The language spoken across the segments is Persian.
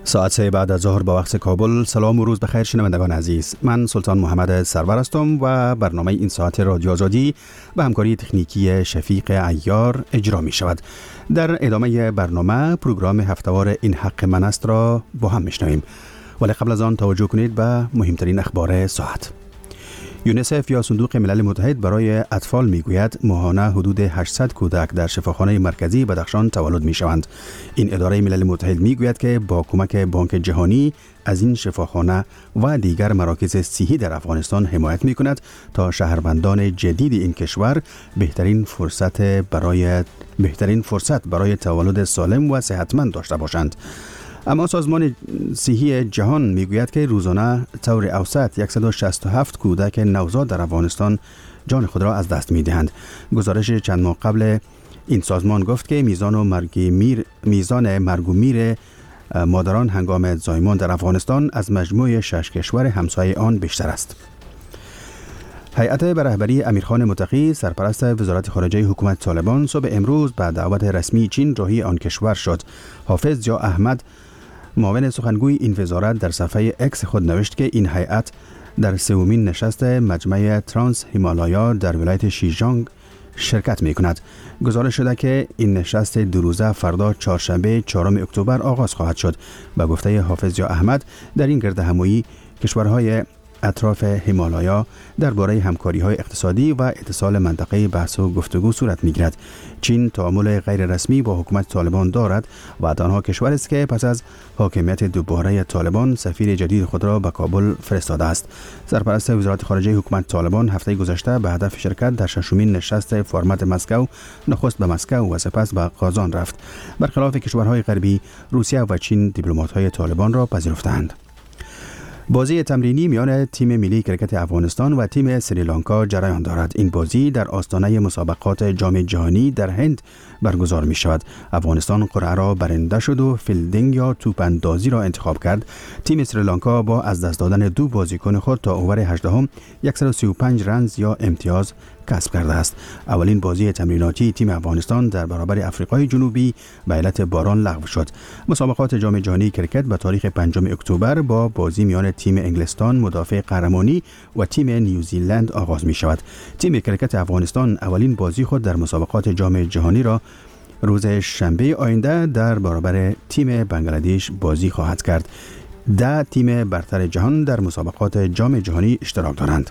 ساعت 3 بعد از ظهر به وقت کابل. سلام و روز بخیر شنوندگان عزیز. من سلطان محمد سرور هستم و برنامه این ساعت رادیو آزادی به همکاری تکنیکی شفیق عیار اجرا می شود. در ادامه برنامه پروگرام هفتهوار این حق من است را با هم میشنویم، ولی قبل از آن توجه کنید به مهمترین اخبار ساعت. یونیسف یا صندوق ملل متحد برای اطفال میگوید ماهانه حدود 800 کودک در شفاخانه مرکزی بدخشان تولد میشوند. این اداره ملل متحد میگوید که با کمک بانک جهانی از این شفاخانه و دیگر مراکز صحی در افغانستان حمایت میکند تا شهروندان جدید این کشور بهترین فرصت برای تولد سالم و صحتمند داشته باشند. اما سازمان صحی جهان میگوید که روزانه طور اوسط 167 کودک نوزاد در افغانستان جان خود را از دست میدهند. گزارش چند ماه قبل این سازمان گفت که میزان مرگ و میر مادران هنگام زایمان در افغانستان از مجموع 6 کشور همسایه آن بیشتر است. هیئت به رهبری امیرخان متقی سرپرست وزارت خارجه حکومت طالبان صبح امروز به دعوت رسمی چین راهی آن کشور شد. حافظ ضیا احمد معاون سخنگوی این وزارت در صفحه اکس خود نوشت که این هیئت در سومین نشست مجمع ترانس هیمالایا در ولایت شیجانگ شرکت می کند. گزارش شده که این نشست دو روزه فردا چهارشنبه 4 اکتبر آغاز خواهد شد. به گفته حافظ ضیا احمد در این گردهمایی کشورهای اطراف هیمالایا درباره همکاری‌های اقتصادی و اتصال منطقه بحث و گفتگو صورت می‌گیرد. چین تعامل غیر رسمی با حکومت طالبان دارد و تنها کشور است که پس از حاکمیت دوباره طالبان سفیر جدید خود را به کابل فرستاده است. سرپرست وزارت خارجه حکومت طالبان هفته گذشته به هدف شرکت در ششمین نشست فرمت مسکو نخست به مسکو و سپس به قازان رفت. برخلاف کشورهای غربی، روسیه و چین دیپلمات‌های طالبان را پذیرفتند. بازی تمرینی میان تیم ملی کرکت افغانستان و تیم سریلانکا جریان دارد. این بازی در آستانه مسابقات جام جهانی در هند برگزار می شود. افغانستان قرعه را برنده شد و فیلدینگ یا توپ اندازی را انتخاب کرد. تیم سریلانکا با از دست دادن 2 بازیکن خود تا اوور 18 135 رنز یا امتیاز کسب کرده است. اولین بازی تمریناتی تیم افغانستان در برابر آفریقای جنوبی به علت باران لغو شد. مسابقات جام جهانی کرکت به تاریخ 5 اکتبر با بازی میان تیم انگلستان مدافع قهرمانی و تیم نیوزیلند آغاز می شود. تیم کرکت افغانستان اولین بازی خود در مسابقات جام جهانی را روز شنبه آینده در برابر تیم بنگلادش بازی خواهد کرد. 10 تیم برتر جهان در مسابقات جام جهانی اشتراک دارند.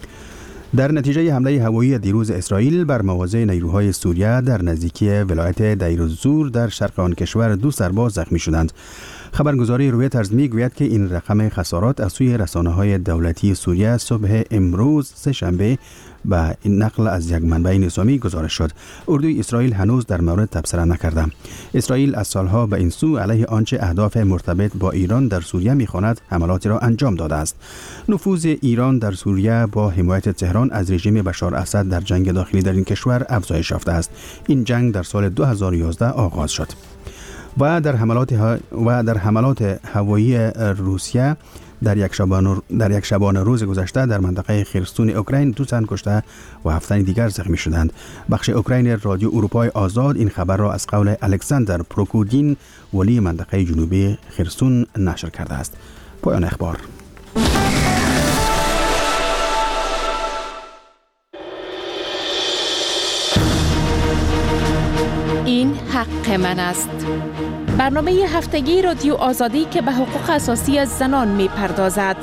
در نتیجه حمله هوایی دیروز اسرائیل بر مواضع نیروهای سوریه در نزدیکی ولایت دیر الزور در شرق آن کشور 2 سرباز زخمی شدند. خبرگزاری رویترز میگوید که این رقم خسارات از سوی رسانه‌های دولتی سوریه صبح امروز سه‌شنبه به نقل از یک منبع نظامی گزارش شد. اردوی اسرائیل هنوز در مورد تبصره نکرده. اسرائیل از سالها به این سو علیه آنچه اهداف مرتبط با ایران در سوریه می‌خواند حملاتی را انجام داده است. نفوذ ایران در سوریه با حمایت تهران از رژیم بشار اسد در جنگ داخلی در این کشور افزایش یافته است. این جنگ در سال 2011 آغاز شد و در حملات هوایی روسیه در یک شبانه روز گذشته در منطقه خرسون اوکراین 2 تن کشته و 7 تن دیگر زخمی شدند. بخش اوکراین رادیو اروپای آزاد این خبر را از قول الکساندر پروکودین ولی منطقه جنوبی خرسون نشر کرده است. پایان اخبار. این حق من است. برنامه هفتگی رادیو آزادی که به حقوق اساسی زنان می پردازد.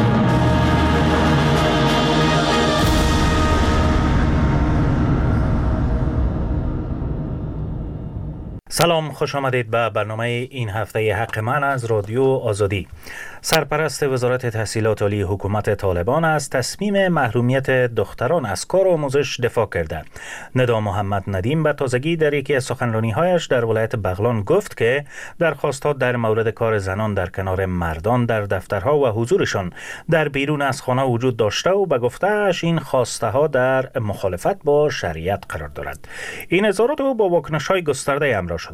سلام، خوش آمدید به برنامه این هفته حق من از رادیو آزادی. سرپرست وزارت تحصیلات عالی حکومت طالبان از تصمیم محرومیت دختران از کار و آموزش دفاع کرده. ندا محمد ندیم به تازگی در یکی از سخنرانی‌هایش در ولایت بغلان گفت که درخواستات در مورد کار زنان در کنار مردان در دفترها و حضورشان در بیرون از خانه وجود داشته و به گفته‌اش این خواسته ها در مخالفت با شریعت قرار دارد. این اظهارات با واکنش‌های گسترده همراه شده.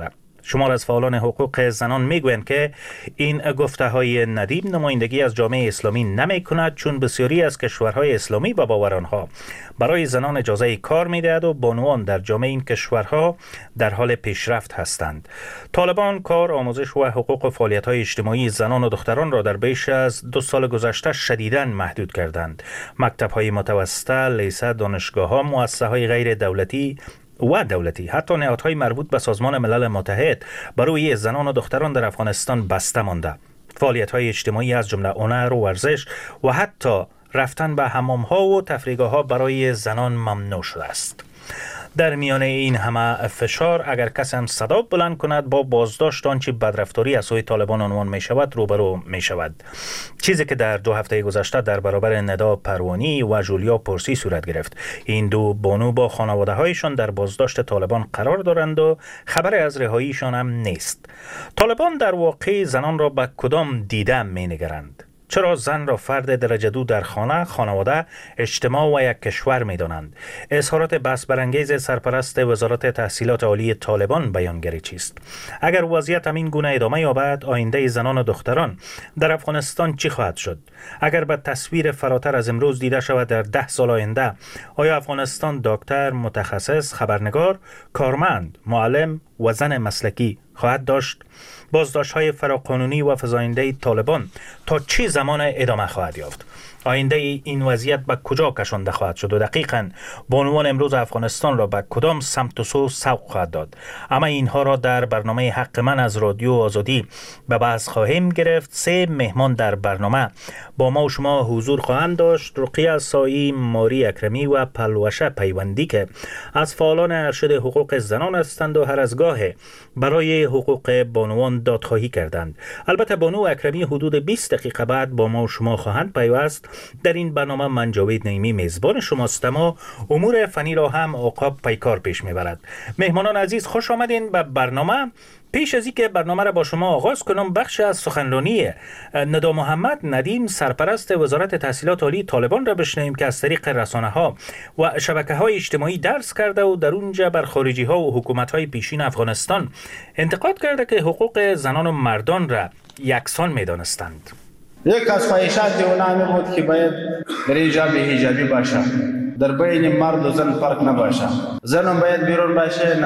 شمار از فعالان حقوق زنان میگویند که این گفته های ندیم نمایندگی از جامعه اسلامی نمی کند، چون بسیاری از کشورهای اسلامی و باور آنها برای زنان اجازه کار میدهد و بانوان در جامعه این کشورها در حال پیشرفت هستند. طالبان کار، آموزش و حقوق و فعالیت‌های اجتماعی زنان و دختران را در بیش از 2 سال گذشته شدیداً محدود کردند. مکتب‌های متوسطه، لیسه، دانشگاه‌ها، مؤسسه‌های غیر دولتی و دولتی، حتی نهادهای مربوط به سازمان ملل متحد برای زنان و دختران در افغانستان بسته مانده. فعالیت‌های اجتماعی از جمله هنر و ورزش و حتی رفتن به حمام‌ها و تفریحگاه‌ها برای زنان ممنوع شده است. در میان این همه فشار، اگر کسی هم صدا بلند کند با بازداشت آنچه بدرفتاری از سوی طالبان عنوان می شود روبرو می شود. چیزی که در 2 هفته گذشته در برابر ندا پروانی و جولیا پرسی صورت گرفت. این دو بانو با خانواده هایشان در بازداشت طالبان قرار دارند و خبر از رهاییشان هم نیست. طالبان در واقع زنان را به کدام دیده می نگرند؟ چرا زن را فرد درجه 2 در خانه، خانواده، اجتماع و یک کشور می دانند؟ اظهارات بحث برانگیز سرپرست وزارت تحصیلات عالی طالبان بیانگری چیست؟ اگر وضعیت همین گونه ادامه یابد، آینده زنان و دختران در افغانستان چی خواهد شد؟ اگر به تصویر فراتر از امروز دیده شود در 10 سال آینده، آیا افغانستان دکتر، متخصص، خبرنگار، کارمند، معلم و زن مسلکی خواهد داشت؟ بازداشت‌های فراقانونی و فزاینده طالبان تا چه زمان ادامه خواهد یافت؟ آینده این وضعیت به کجا کشانده خواهد شد و دقیقاً بانوان امروز افغانستان را به کدام سمت و سو سوق خواهد داد؟ اما اینها را در برنامه حق من از رادیو آزادی به بحث خواهیم گرفت. 3 مهمان در برنامه با ما و شما حضور خواهند داشت: رقیه سایی، ماری اکرمی و پلوشه پیوندی که از فعالان ارشد حقوق زنان هستند و هر از گاه برای حقوق بانوان دادخواهی کردند. البته بانو اکرمی حدود 20 دقیقه بعد با ما و شما خواهند پیوست. در این برنامه من جاوید نعیمی میزبان شماستم و امور فنی را هم عقاب پیکار پیش میبرد. مهمانان عزیز، خوش آمدین به برنامه. پیش از اینکه برنامه را با شما آغاز کنم، بخش از سخنرانی ندا محمد ندیم، سرپرست وزارت تحصیلات عالی طالبان را بشنویم که از طریق رسانه ها و شبکه های اجتماعی درس کرده و در اونجا بر خارجی ها و حکومت های پیشین افغانستان انتقاد کرده که حقوق زنان و مردان را یکسان میدانستند. یک از خواهشات اونا بود که باید در اینجا به حجابی باشه، در بین مرد و زن فرق نباشه، زنم باید بیرون باشه،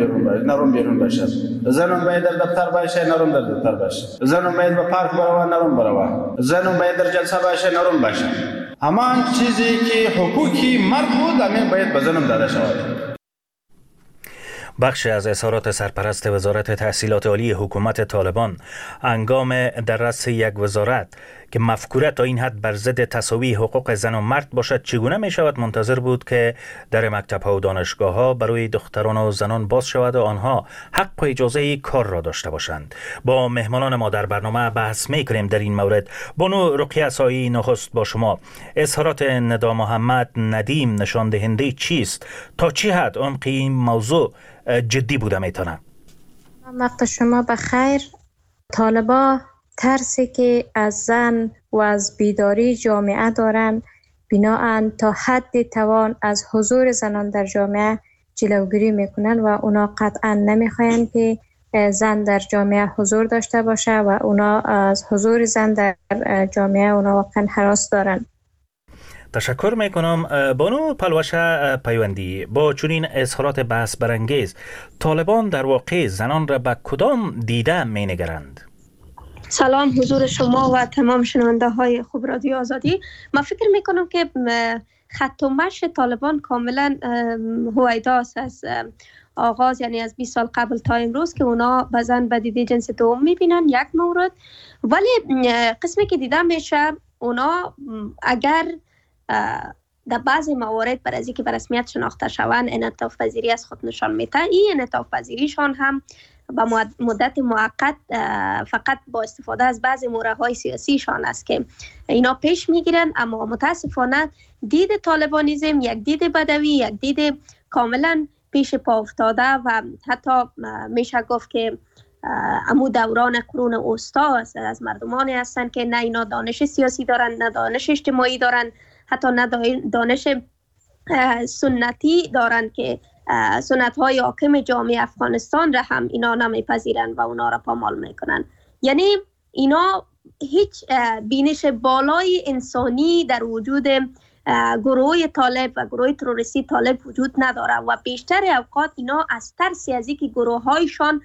نرم بیرون باشه، زنم باید در دفتر باشه، نرم در دفتر باشه، زنم باید به پارک بروه، نرم بروه، زنم باید در جلسه باشه، نرم باشه. اما آن چیزی که حقوقی مرد بود همین باید به زنم داده شود. بخش از اظهارات سرپرست وزارت تحصیلات عالی حکومت طالبان هنگام در رأس یک وزارت که مفکوره تا این حد بر ضد تساوی حقوق زن و مرد باشد چگونه می شود منتظر بود که در مکتب‌ها و دانشگاه‌ها برای دختران و زنان باز شود و آنها حق و اجازه کار را داشته باشند. با مهمانان ما در برنامه بحث می کنیم در این مورد. بانو رقیه سایی، نخست با شما. اظهارات ندا محمد ندیم نشان دهنده چیست؟ تا چه حد عمق این موضوع جدی بوده میتونه؟ وقت شما بخیر. طالبا ترسی که از زن و از بیداری جامعه دارن، بناهن تا حد توان از حضور زنان در جامعه جلوگیری میکنن و اونا قطعا نمیخواین که زن در جامعه حضور داشته باشه و اونا از حضور زن در جامعه اونا واقعا هراس دارن. تشکر میکنم. بانو پلوشه پیوندی، با چنین اظهارات بحث برانگیز طالبان در واقع زنان را به کدام دیده می نگرند؟ سلام حضور شما و تمام شنونده های خوب رادیو آزادی. من فکر میکنم که خط و مشی طالبان کاملا هویداست از آغاز، یعنی از 20 سال قبل تا امروز که اونا به زن به دیده جنس دوم میبینن، یک مورد. ولی قسمی که دیده میشه اونا اگر در بعضی موارد بر از اینکه به رسمیت شناخته شوند انعطاف پذیری از خود نشان میدن، این انعطاف پذیریشان هم به مدت موقت فقط با استفاده از بعضی مورهای سیاسیشان است که اینا پیش میگیرن. اما متاسفانه دید طالبانیزم یک دید بدوی، یک دید کاملا پیش پا افتاده و حتی میشه گفت که امو دوران قرون وسطا از مردمانی هستند که نه اینا دانش سیاسی دارن، نه دانش اجتماعی دارن، حتی نه دانش سنتی دارن که سنت های حاکم جامعه افغانستان را هم اینا نمیپذیرند و اونا را پامال میکنن. یعنی اینا هیچ بینش بالای انسانی در وجود گروه طالب و گروه تروریستی طالب وجود نداره و بیشتر اوقات اینا از ترسی از اینکه گروه هایشان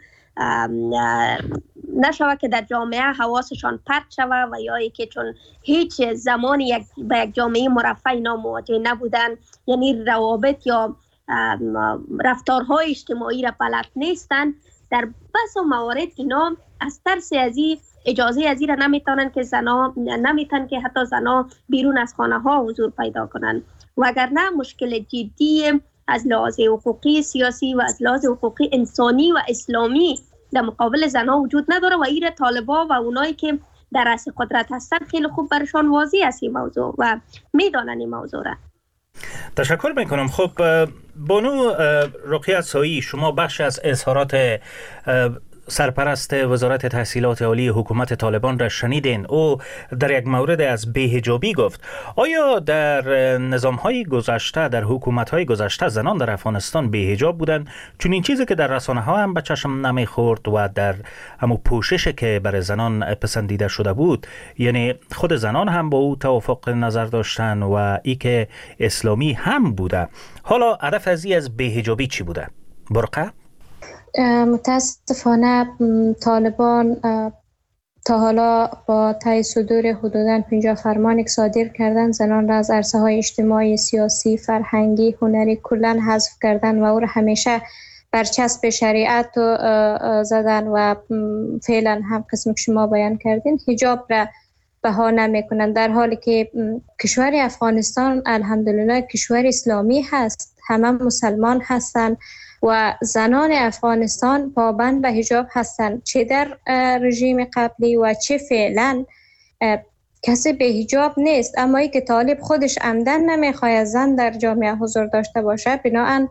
نشوه که در جامعه حواسشان پرت شوه و یا که چون هیچ زمانی به یک جامعه مرفه اینا مواجه نبودن، یعنی روابط یا رفتارهای اجتماعی را بلد نیستن، در بس موارد اینا از ترس از این اجازه از این را نمیتونن که حتی زنا بیرون از خانه ها حضور پیدا کنن، وگرنه مشکل جدی از لحاظ حقوقی سیاسی و از لحاظ حقوقی انسانی و اسلامی در مقابل زنا وجود نداره و این طالبا و اونایی که در رأس قدرت هستن خیلی خوب برشان واضح است این موضوع و میدانن این موضوع را. تشکر میکنم. خب بانو رقیه سایی، شما بخش از اظهارات سرپرست وزارت تحصیلات عالی حکومت طالبان را شنیدین. او در یک مورد از بی‌حجابی گفت. آیا در نظام‌های گذشته، در حکومت‌های گذشته زنان در افغانستان بی‌حجاب بودند؟ چون این چیزی که در رسانه‌ها هم به چشم نمی‌خورد و در همون پوششی که برای زنان پسندیده شده بود، یعنی خود زنان هم با او توافق نظر داشتن و ای که اسلامی هم بوده. حالا هدف از بی‌حجابی چی بوده؟ برقه؟ متاسفانه طالبان تا حالا با طی صدور حدوداً 50 فرمانی که صادر کردن زنان را از عرصه های اجتماعی، سیاسی، فرهنگی، هنری کلاً حذف کردن و او را همیشه برچسب شریعت زدن و فعلا هم قسم که شما بیان کردین حجاب را بهانه میکنن، در حالی که کشور افغانستان الحمدلله کشور اسلامی هست، همه مسلمان هستند و زنان افغانستان پابند به حجاب هستند، چه در رژیم قبلی و چه فعلا کسی به حجاب نیست. اما ای که طالب خودش عمدن نمیخواد زن در جامعه حضور داشته باشه، بناهن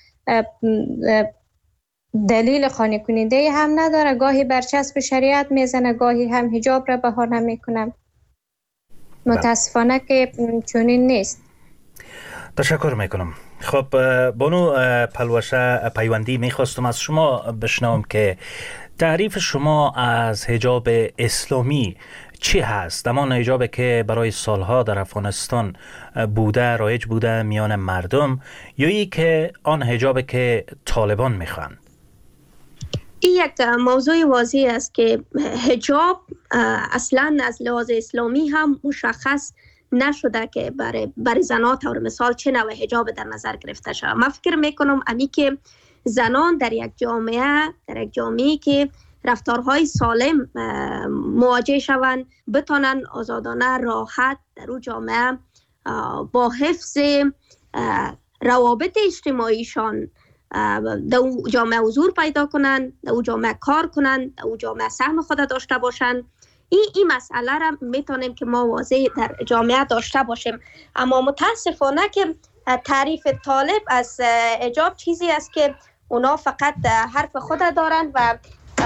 دلیل قانع کننده هم نداره، گاهی برچسب شریعت میزنه، گاهی هم حجاب را بهانه میکنه. متاسفانه که چنین نیست. تشکر میکنم. خب بانو پلوشه پیوندی میخواستم از شما بشنوم که تعریف شما از حجاب اسلامی چی هست؟ اما حجابی که برای سالها در افغانستان بوده، رایج بوده میان مردم، یا ای که آن حجابی که طالبان میخوان؟ این یک موضوع واضح است که حجاب اصلا از لحاظ اسلامی هم مشخص نشده که برای زنان طور مثال چه نوع حجاب در نظر گرفته شود. من فکر میکنم امی که زنان در یک جامعه که رفتارهای سالم مواجه شوند، بتانن آزادانه راحت در اون جامعه با حفظ روابط اجتماعیشان در اون جامعه حضور پیدا کنند، در اون جامعه کار کنند، در اون جامعه سهم خود داشته باشند. این مسئله را میتونیم که ما واضح در جامعه داشته باشیم. اما متاسفانه که تعریف طالب از حجاب چیزی است که اونا فقط حرف خود دارند و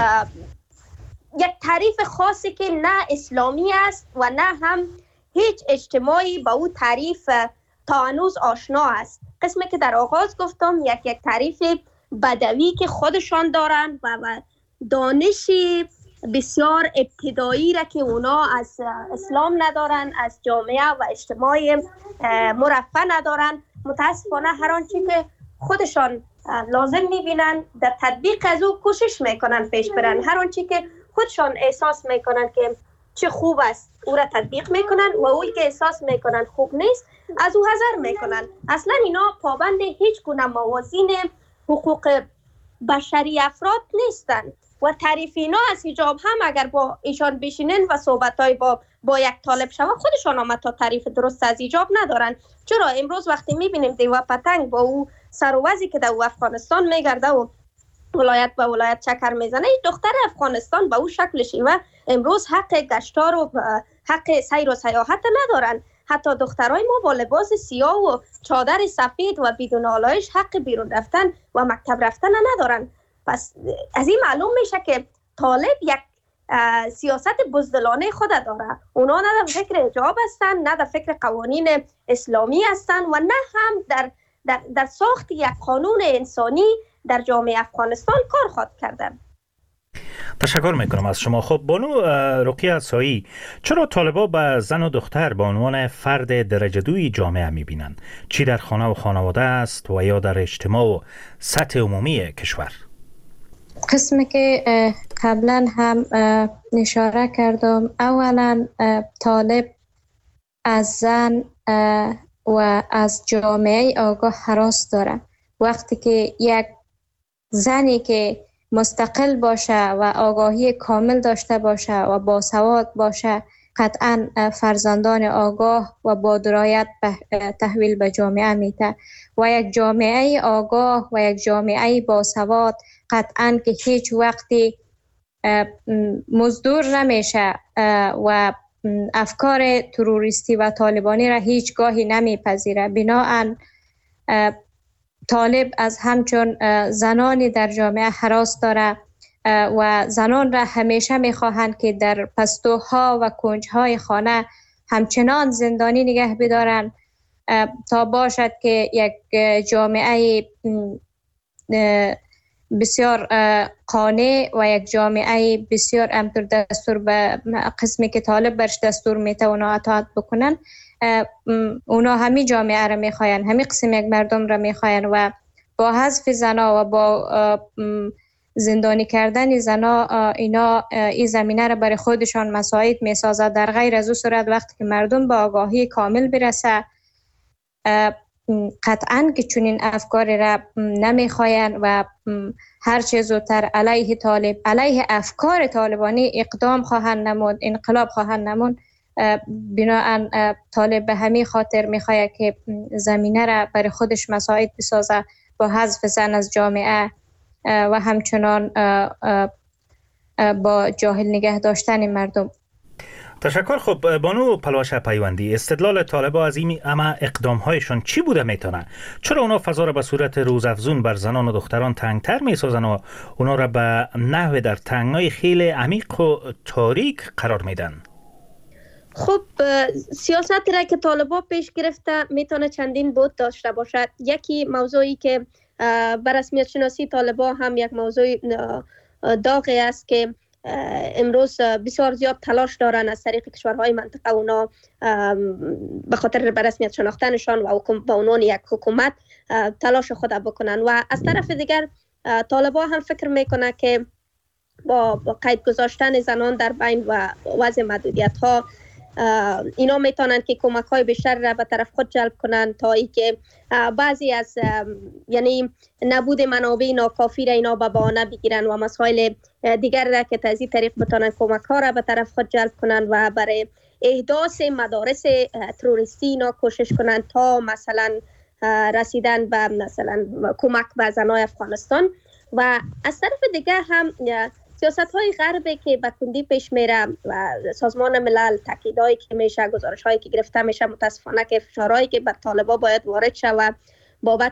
یک تعریف خاصی که نه اسلامی است و نه هم هیچ اجتماعی با او تعریف تا هنوز آشنا است. قسمی که در آغاز گفتم یک تعریف بدوی که خودشان دارند و دانشی بسیار ابتدایی را که اونا از اسلام ندارن، از جامعه و اجتماع مرفه ندارن. متاسفانه هر آنچه که خودشان لازم میبینن در تطبیق از او کوشش میکنن پیش برن، هر آنچه که خودشان احساس میکنن که چه خوب است او را تطبیق میکنن و اوی که احساس میکنن خوب نیست از او حذر میکنن. اصلا اینا پابند هیچ گونه موازین حقوق بشری افراد نیستن و تعریف اینا از حجاب هم اگر با ایشان بشینن و صحبتای با یک طالب شوه، خودشان هم تا تعریف درست از حجاب ندارن. چرا امروز وقتی میبینیم دیو پتنگ با او سر و وضعی که در افغانستان میگرده و ولایت به ولایت چکر میزنه، دختر افغانستان با او شکلشی و امروز حق گشتار و حق سیر و سیاحت ندارن. حتی دخترای ما با لباس سیاه و چادر سفید و بدون آلایش حق بیرون رفتن و مکتب رفتن ندارن. پس از این معلوم میشه که طالب یک سیاست بزدلانه خود داره. اونا نه در فکر حجاب هستن، نه در فکر قوانین اسلامی هستن و نه هم در در ساخت یک قانون انسانی در جامعه افغانستان کار خواهد کردن. تشکر میکنم از شما. خب بانو رقیه عصایی، چرا طالبا به زن و دختر به عنوان فرد درجه دوی جامعه میبینند؟ چی در خانه و خانواده است و یا در اجتماع و سطح عمومی کشور؟ قسمی که قبلا هم اشاره کردم، اولا طالب از زن و از جامعه آگاه هراس داره. وقتی که یک زنی که مستقل باشه و آگاهی کامل داشته باشه و باسواد باشه، قطعا فرزندان آگاه و با درایت تحویل به جامعه میده و یک جامعه آگاه و یک جامعه باسواد قطعا که هیچ وقتی مزدور نمیشه و افکار تروریستی و طالبانی را هیچ گاهی نمیپذیره. بناهن طالب از همچون زنانی در جامعه هراس داره و زنان را همیشه میخواهند که در پستوها و کنجهای خانه همچنان زندانی نگه بدارن تا باشد که یک جامعه بسیار قانع و یک جامعه بسیار امتر دستور به قسمی که طالب برش دستور میته اونا اطاعت بکنن. اونا همین جامعه را میخواین، همین قسم یک مردم را میخواین و با حذف زنا و با زندانی کردن زنا اینا این زمینه را برای خودشان مساعد میسازد. در غیر از او صورت وقتی که مردم با آگاهی کامل برسه قطعاً که چنین افکاری را نمیخواین و هر چه زودتر علیه طالب، علیه افکار طالبانی اقدام خواهند نمود، انقلاب خواهند نمود. بناهن طالب به همین خاطر میخواهد که زمینه را برای خودش مساعد بسازه با حذف زن از جامعه و همچنان با جاهل نگه داشتن مردم. تشکر. خب بانو پلوش پیوندی، استدلال طالبا از این اقدامهایشان چی بوده میتونه؟ چرا اونا فضا را به صورت روزافزون بر زنان و دختران تنگتر میسازن و اونا را به نحو در تنگنای خیلی عمیق و تاریک قرار میدن؟ خب سیاستی را که طالبا پیش گرفته میتونه چندین بود داشته باشد. یکی موضوعی که بر رسمیت شناسی طالبا هم یک موضوع داغی است که امروز بسیار زیاد تلاش دارن از طریق کشورهای منطقه اونا به خاطر به رسمیت شناختنشان و به عنوان یک حکومت تلاش خود بکنن و از طرف دیگر طالبا هم فکر میکنه که با قید گذاشتن زنان در بین و وضع محدودیت ها اینا میتونن که کمک های بیشتر را به طرف خود جلب کنن تا ای که بعضی از یعنی نبود منابع ناکافی را اینا به بهانه بگیرن و مسائل دیگر را که از این طریق بتونن کمک ها را به طرف خود جلب کنن و برای احداث مدارس تروریستی اینا کوشش کنن تا مثلا رسیدن به مثلا کمک به زنای افغانستان. و از طرف دیگر هم سیاست های غربی که به کندی پیش میره و سازمان ملل تاکیدایی که میشه، گزارش هایی که گرفته میشه، متاسفانه که فشارهایی که به طالبا باید وارد شود بابت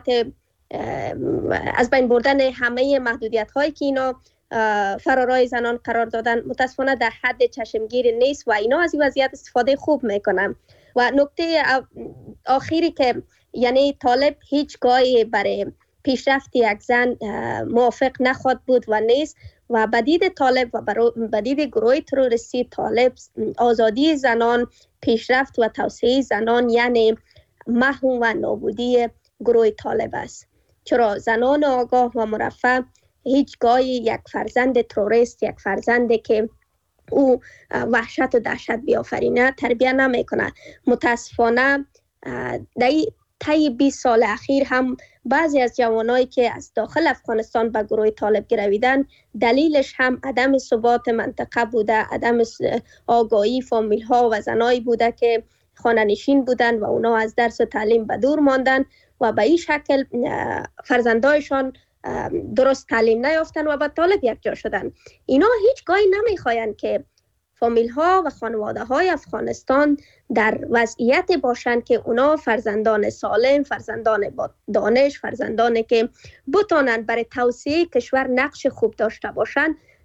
از بین بردن همه محدودیت هایی که اینا فرارای زنان قرار دادن متاسفانه در حد چشمگیر نیست و اینا از این وضعیت استفاده خوب میکنن. و نکته آخری که یعنی طالب هیچگاهی برای پیشرفت یک زن موافق نخواد بود و نیست و بدید طالب و بدید گروه تروریستی طالب آزادی زنان، پیشرفت و توسعه زنان یعنی محو و نابودی گروه طالب است. چرا زنان آگاه و مرفه هیچگاهی یک فرزند تروریست، یک فرزندی که او وحشت و دهشت بیافرینه تربیت نمیکنه. متاسفانه در طی 20 سال اخیر هم بعضی از جوانایی که از داخل افغانستان به گروه طالب گرویدن دلیلش هم عدم ثبات منطقه بوده، عدم آگاهی فامیل ها و زنایی بوده که خانه نشین بودن و اونا از درس و تعلیم به دور ماندن و به این شکل فرزندایشان درست تعلیم نیافتن و به طالب یک جا شدن. اینا هیچ گاهی نمیخواین که فامیل ها و خانواده های افغانستان در وضعیت باشند که اونا فرزندان سالم، فرزندان با دانش، فرزندانی که بتانند برای توسعه کشور نقش خوب داشته باشند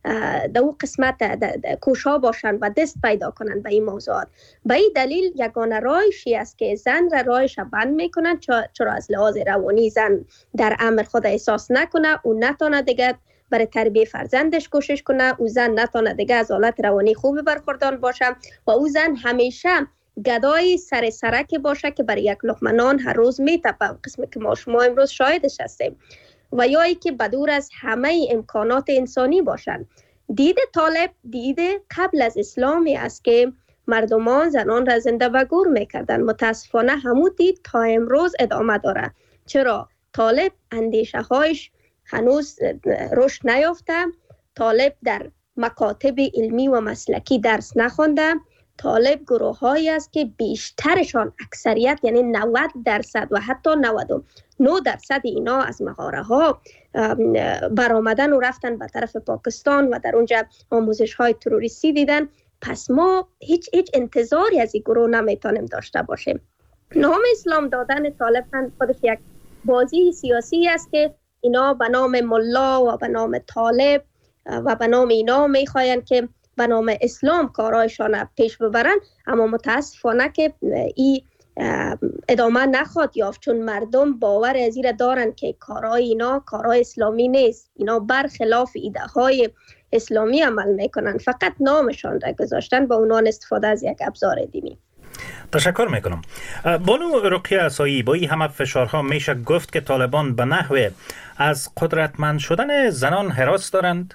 در اون قسمت کوشا باشن و دست پیدا کنن به این موضوعات. به این دلیل یگانه راهشی است که زن را راهش بند میکنن، چرا از لحاظ روانی زن در امر خود احساس نکنه، او نتونه دیگه برای تربیه فرزندش کوشش کنه، او زن نتونه دیگه از حالت روانی خوب برخوردار باشه و او زن همیشه گدای سر سرک باشه که برای یک لقمه نان هر روز میتپه، قسمی که ما شما امروز شاهدش هستیم، و یا ای که بدور از همه امکانات انسانی باشن. دید طالب دید قبل از اسلامی است که مردمان زنان را زنده و گور میکردن. متاسفانه همون دید تا امروز ادامه داره. چرا؟ طالب اندیشه هایش هنوز رشد نیافته، طالب در مکاتب علمی و مسلکی درس نخونده، طالب گروه هایی است که بیشترشان اکثریت یعنی 90% و حتی 99% اینا از مغاره ها برآمدن و رفتن به طرف پاکستان و در اونجا آموزش های تروریستی دیدن. پس ما هیچ انتظاری از این گروه نمیتونیم داشته باشیم. نام اسلام دادن طالب هم خودش یک بازی سیاسی است که اینا به نام ملا و به نام طالب و به نام اینا میخواین که به نام اسلام کارایشان پیش ببرن، اما متاسفانه که این ادامه نخواد یافت، چون مردم باور از این دارن که کارای اینا کارای اسلامی نیست، اینا برخلاف ایده های اسلامی عمل میکنن، فقط نامشان را گذاشتن به عنوان استفاده از یک ابزار دینی. تشکر میکنم. بانو رقیه عصایی، با این همه فشارها میشه گفت که طالبان به نحو از قدرتمند شدن زنان هراس دارند؟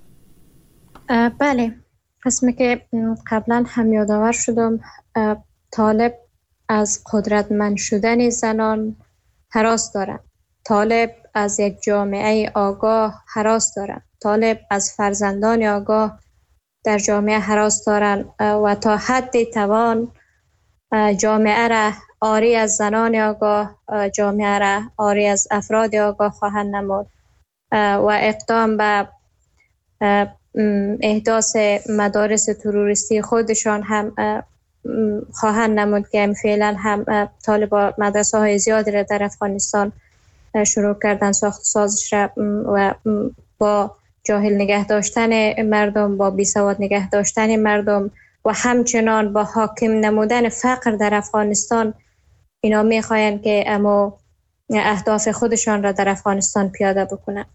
بله، قسمی که قبلا هم یادآور شدم، طالب از قدرتمند شدن زنان هراس دارند. طالب از یک جامعه آگاه هراس دارند. طالب از فرزندان آگاه در جامعه هراس دارند و تا حد توان جامعه را عاری از زنان آگاه، جامعه را عاری از افراد آگاه خواهند نمود و اقدام به احداث مدارس تروریستی خودشان هم خواهند نمود که فعلا هم طالبان مدرسه های زیادی را در افغانستان شروع کردن ساخت سازش را و با جاهل نگه داشتن مردم، با بیسواد نگه داشتن مردم و همچنان با حاکم نمودن فقر در افغانستان، اینا میخواین که اما اهداف خودشان را در افغانستان پیاده بکنن.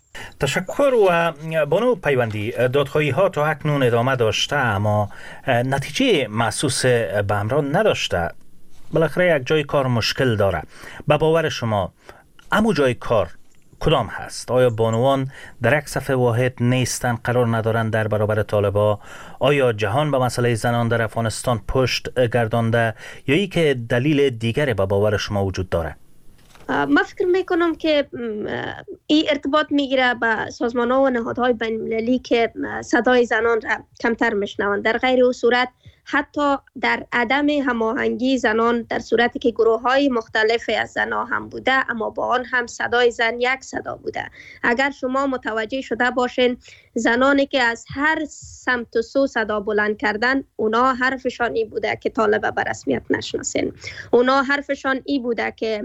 تشکر. و بانو پیوندی، دادخواهی ها تا اکنون ادامه داشته اما نتیجه محسوس به همراه نداشته. بالاخره یک جای کار مشکل داره. به باور شما امو جای کار کدام هست؟ آیا بانوان در یک صف واحد نیستن، قرار ندارن در برابر طالبا؟ آیا جهان به مسئله زنان در افغانستان پشت گردانده یا ای که دلیل دیگری به باور شما وجود داره؟ من فکر میکنم که این ارتباط میگیره به سازمان ها و نهادهای بین المللی که صدای زنان را کمتر میشنوند. در غیر او صورت حتی در عدم هماهنگی زنان، در صورتی که گروه های مختلف از زنان هم بوده اما با آن هم صدای زن یک صدا بوده. اگر شما متوجه شده باشین زنانی که از هر سمت و سو صدا بلند کردن، اونا حرفشان ای بوده که طالب به رسمیت نشناسین، اونا حرفشان ای بوده که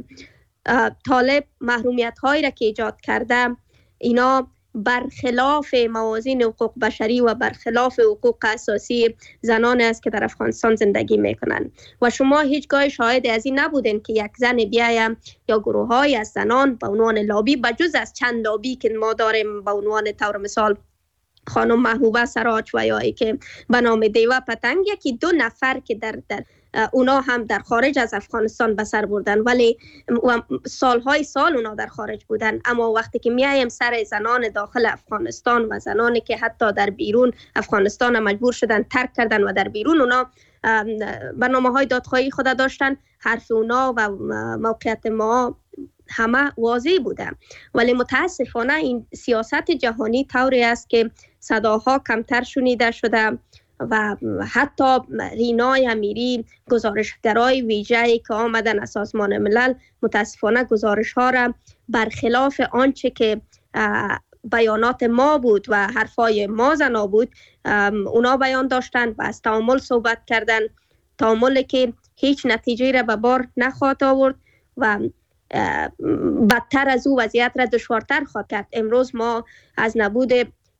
طالب محرومیت هایی را که ایجاد کرده اینا برخلاف موازین حقوق بشری و برخلاف حقوق اساسی زنان است که در افغانستان زندگی میکنن. و شما هیچگاه شاهد از این نبودین که یک زن بیایم یا گروه های از زنان به عنوان لابی، بجز از چند لابی که ما داریم به عنوان طور مثال خانم محبوبه سراج و یا ای که به نام دیوه پتنگ، یکی دو نفر که در اونا هم در خارج از افغانستان به سر بردن، ولی سالهای سال اونا در خارج بودن. اما وقتی که میایم سر زنان داخل افغانستان و زنانی که حتی در بیرون افغانستان مجبور شدن ترک کردن و در بیرون اونا برنامه‌های دادخواهی خود داشتن، حرف اونا و موقعیت ما همه واضح بوده. ولی متاسفانه این سیاست جهانی طوری است که صداها کمتر شنیده شده و حتی رینای امیری، گزارشگرای ویژه‌ای که آمدن از سازمان ملل، متاسفانه گزارش ها را برخلاف آنچه که بیانات ما بود و حرفای ما زنا بود اونا بیان داشتن و از تعامل صحبت کردن، تعاملی که هیچ نتیجه را به بار نخواهد آورد و بدتر از او وضعیت را دشوارتر خواهد کرد. امروز ما از نبود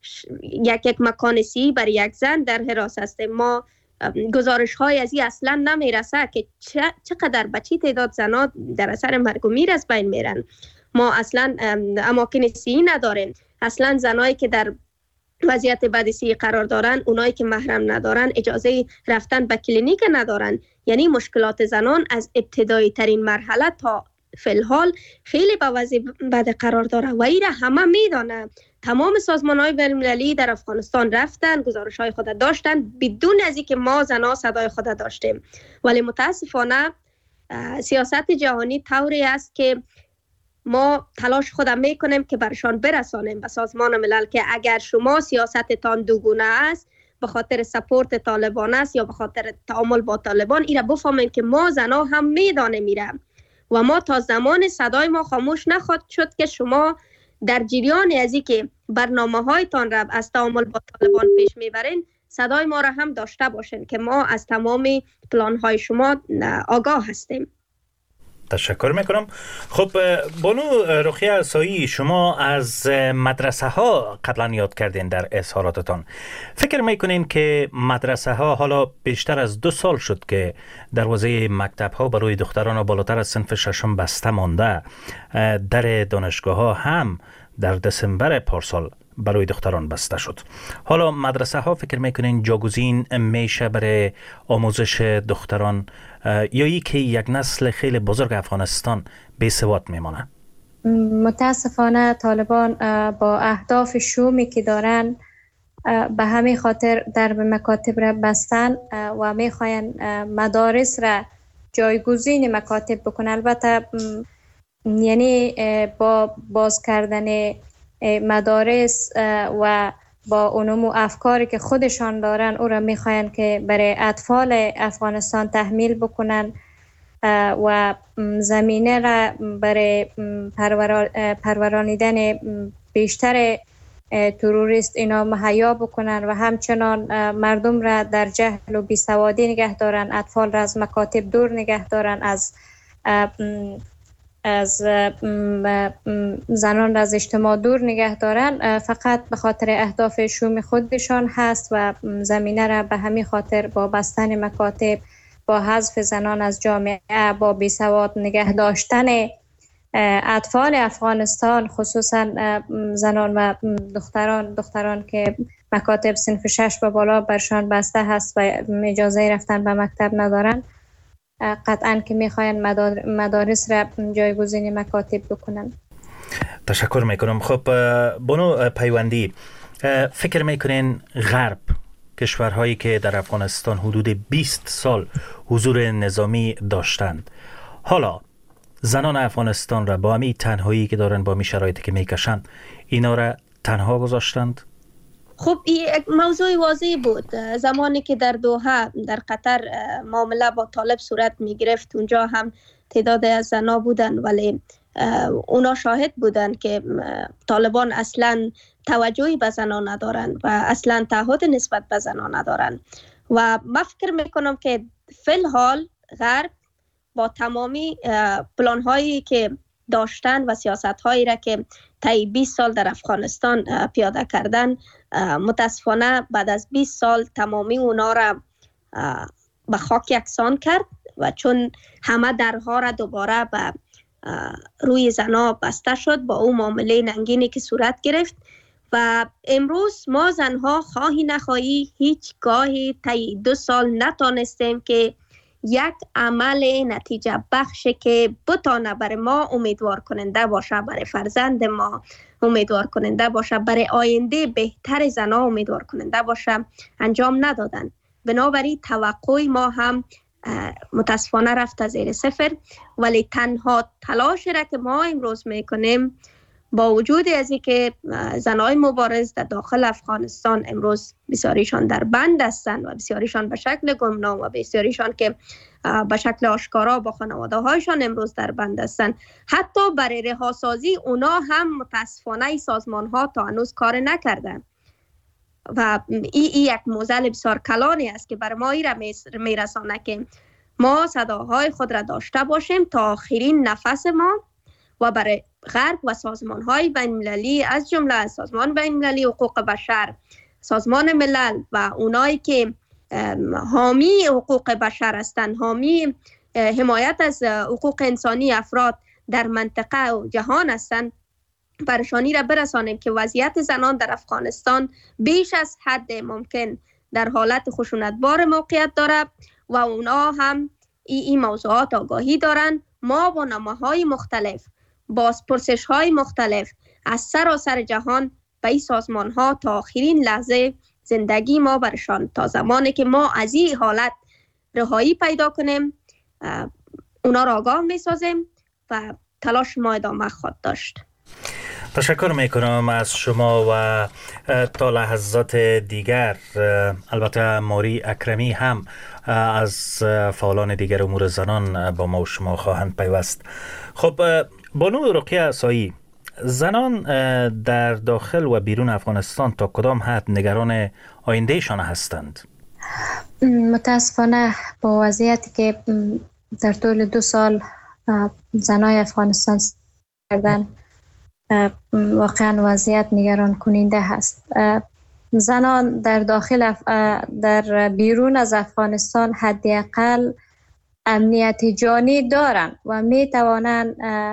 یک مکان سی برای یک زن در حراس هستیم. ما گزارش های از این اصلا نمیرسه که چقدر بچی تعداد زنان در اثر مرگ و میر از بین میرن. ما اصلا اماکن سی نداریم. اصلا زنایی که در وضعیت بدسی قرار دارن، اونایی که محرم ندارن، اجازه رفتن به کلینیک ندارن. یعنی مشکلات زنان از ابتدایی ترین مرحله تا فی الحال خیلی به وضع بد قرار داره و ایره همه میدانه. تمام سازمان‌های بین‌المللی در افغانستان رفتن، گزارش‌های خود داشتن بدون از اینکه ما زنان صدای خود داشتیم. ولی متاسفانه سیاست جهانی طوری است که ما تلاش خودم میکنیم که برشان برسانیم به سازمان ملل که اگر شما سیاستتان دوگونه است، به خاطر سپورت طالبان است یا به خاطر تعامل با طالبان، ایره بفهمیم که ما زنا هم میدانیم میرم و ما تا زمان صدای ما خاموش نخواهد شد که شما در جریان از این که برنامه هایتان را از تعامل با طالبان پیش میبرین، صدای ما را هم داشته باشین که ما از تمام پلان های شما آگاه هستیم. تشکر میکنم. خب بانو رقیه عصایی، شما از مدرسه ها قبلا یاد کردین در اظهاراتتان. فکر میکنین که مدرسه ها حالا بیشتر از 2 سال شد که دروازه مکتب ها برای دختران بالاتر از صنف 6 بسته مانده، در دانشگاه ها هم در دسامبر پارسال برای دختران بسته شد. حالا مدرسه ها فکر میکنین جاگزین میشه برای آموزش دختران یا ای که یک نسل خیلی بزرگ افغانستان بی سواد میمانه؟ متاسفانه طالبان با اهداف شومی که دارن به همین خاطر در مکاتب را بستن و میخواین مدارس را جایگزین مکاتب بکنن. البته یعنی با باز کردن مدارس و با اونم افکاری که خودشان دارن او را میخواین که برای اطفال افغانستان تحمیل بکنن و زمینه را برای پرورانیدن بیشتر تروریست اینا مهیا بکنن و همچنان مردم را در جهل و بیسوادی نگه دارن، اطفال را از مکاتب دور نگه دارن، از زنان را از اجتماع دور نگه دارن، فقط به خاطر اهداف شوم خودشان هست و زمینه را به همین خاطر با بستن مکاتب، با حذف زنان از جامعه، با بیسواد نگه داشتن اطفال افغانستان، خصوصا زنان و دختران که مکاتب صنف 6 به بالا برشان بسته هست و اجازه رفتن به مکتب ندارن، قطعا که میخواین مدارس را جایگزین مکاتب بکنن. تشکر میکنم. خب بانو پیوندی، فکر میکنین غرب، کشورهایی که در افغانستان حدود 20 سال حضور نظامی داشتند، حالا زنان افغانستان را با همین تنهایی که دارن، با همین شرایطی که میکشند، اینا را تنها گذاشتند؟ خب این یک موضوع واضح بود. زمانی که در دوحه در قطر معامله با طالب صورت می گرفت، اونجا هم تعداد از زنا بودن، ولی اونا شاهد بودن که طالبان اصلا توجهی به زنا ندارن و اصلا تعهد نسبت به زنا ندارن. و من فکر میکنم که فی الحال غرب با تمامی پلان هایی که داشتن و سیاست هایی را که طی 20 سال در افغانستان پیاده کردن، متاسفانه بعد از 20 سال تمامی اونا را به خاک یکسان کرد و چون همه درها را دوباره به روی زنا بسته شد با اون معامله ننگینی که صورت گرفت. و امروز ما زنها خواهی نخواهی هیچ گاهی طی 2 سال نتانستیم که یک عمل نتیجه بخش که بتانه برای ما امیدوار کننده باشه، برای فرزند ما امیدوار کننده باشه، برای آینده بهتر زنها امیدوار کننده باشه، انجام ندادن. بنابراین توقع ما هم متاسفانه رفت زیر صفر. ولی تنها تلاش را که ما امروز میکنیم، با وجود از اینکه زنای مبارز در داخل افغانستان امروز بسیاریشان در بند هستند و بسیاریشان به شکل گمنام و بسیاریشان که به شکل آشکارا با خانواده هایشان امروز در بند هستند، حتی برای رهاسازی اونا هم متاسفانه سازمان ها تا هنوز کار نکردن و این یک معضل بسیار کلانی است که بر ما ای را میرسانه که ما صداهای خود را داشته باشیم تا آخرین نفس ما و برای غرب و سازمان‌های بین‌المللی از جمله سازمان بین‌المللی حقوق بشر، سازمان ملل و اونایی که حامی حقوق بشر هستند، حامی حمایت از حقوق انسانی افراد در منطقه و جهان هستند، پریشانی را برسانیم که وضعیت زنان در افغانستان بیش از حد ممکن در حالت خشونتبار موقعیت دارد و اونا هم این موضوعات آگاهی دارند. ما با نماهای مختلف، با پرسش‌های مختلف از سراسر جهان به این سازمان‌ها تا آخرین لحظه زندگی ما برشان، تا زمانی که ما از این حالت رهایی پیدا کنیم اونا را آگاه می‌سازیم و تلاش ما ادامه خواهد داشت. تشکر میکنم از شما و تا لحظات دیگر البته ماری اکرمی هم از فعالان دیگر امور زنان با ما و شما خواهند پیوست. خب بانو رقیه عصایی، زنان در داخل و بیرون افغانستان تا کدام حد نگران آیندهشان هستند؟ متاسفانه با وضعیتی که در طول 2 سال زنای افغانستان کردن واقعا وضعیت نگران کننده هست. زنان در داخل در بیرون از افغانستان حداقل امنیت جانی دارند و می توانند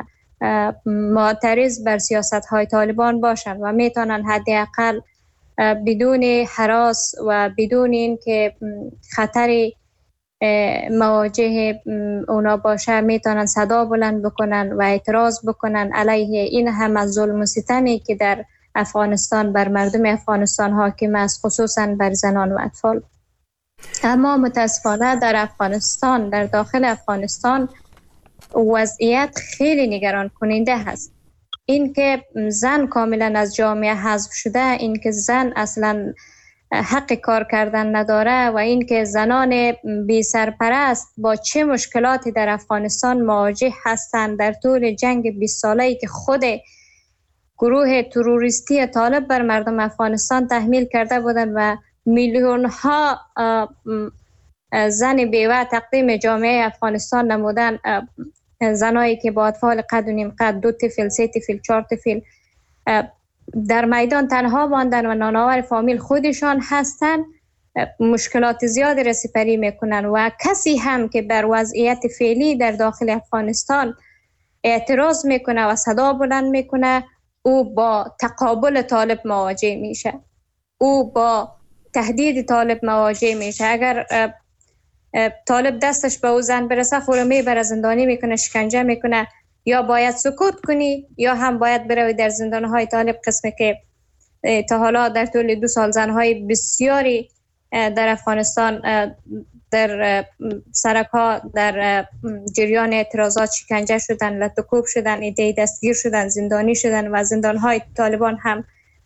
معترض بر سیاست های طالبان باشند و می توانند حداقل بدون هراس و بدون اینکه خطری مواجه اونا باشه میتونن صدا بلند بکنن و اعتراض بکنن علیه این همه ظلم و ستمی که در افغانستان بر مردم افغانستان حاکم است، خصوصا بر زنان و اطفال. اما متاسفانه در افغانستان، در داخل افغانستان وضعیت خیلی نگران کننده هست. این که زن کاملا از جامعه حذف شده، این که زن اصلا حق کار کردن نداره و این که زنان بی سرپرست با چه مشکلاتی در افغانستان مواجه هستند در طول جنگ 20 ساله‌ای که خود گروه تروریستی طالب بر مردم افغانستان تحمیل کرده بودند و میلیون ها زن بیوه تقدیم جامعه افغانستان نمودن، زنایی که با اطفال قد و نیم قد، 2 طفل، 3 طفل، 4 طفل در میدان تنها ماندن و نانآور فامیل خودشان هستند، مشکلات زیادی را سپری میکنن و کسی هم که بر وضعیت فعلی در داخل افغانستان اعتراض میکنه و صدا بلند میکنه، او با تقابل طالب مواجه میشه، او با تهدید طالب مواجه میشه. اگر طالب دستش به او زن برسه خود رو میبره زندانی میکنه، شکنجه میکنه. یا باید سکوت کنی یا هم باید بروی در زندانهای طالب، قسمی که تا حالا در طول 2 سال زنهای بسیاری در افغانستان در سرک‌ها در جریان اعتراضات شکنجه شدن، لطوکوب شدن، ایده دستگیر شدن، زندانی شدن و زندانهای طالبان هم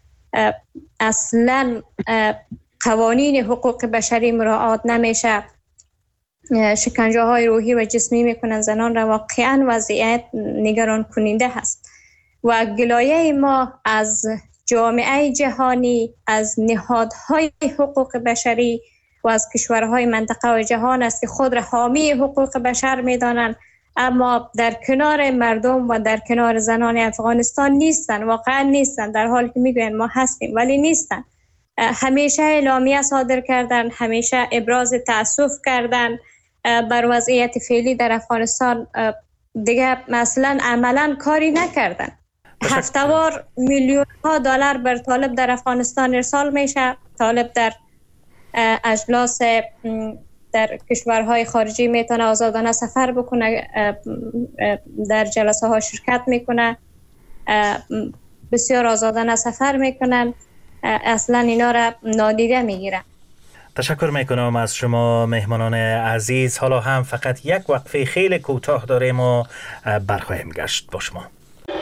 اصلا قوانین حقوق بشری مراعات نمیشه، شکنجه های روحی و جسمی میکنن زنان را. واقعا وضعیت نگران کننده هست و گلایه ما از جامعه جهانی، از نهادهای حقوق بشری و از کشورهای منطقه و جهان است که خود را حامی حقوق بشر میدانند اما در کنار مردم و در کنار زنان افغانستان نیستن. واقعا نیستن، در حالی که میگوین ما هستیم ولی نیستن. همیشه اعلامیه صادر کردن، همیشه ابراز تأسف کردن بر وضعیت فعلی در افغانستان، دیگه مثلا عملا کاری نکردن. هفته‌وار میلیون ها دلار بر طالب در افغانستان ارسال میشه. طالب در اجلاس در کشورهای خارجی میتونه آزادانه سفر بکنه، در جلسه ها شرکت میکنه، بسیار آزادانه سفر میکنن، اصلا اینا را نادیده میگیرن. تشکر میکنم از شما مهمانان عزیز. حالا هم فقط یک وقفه خیلی کوتاه داریم و برخواهیم گشت با شما.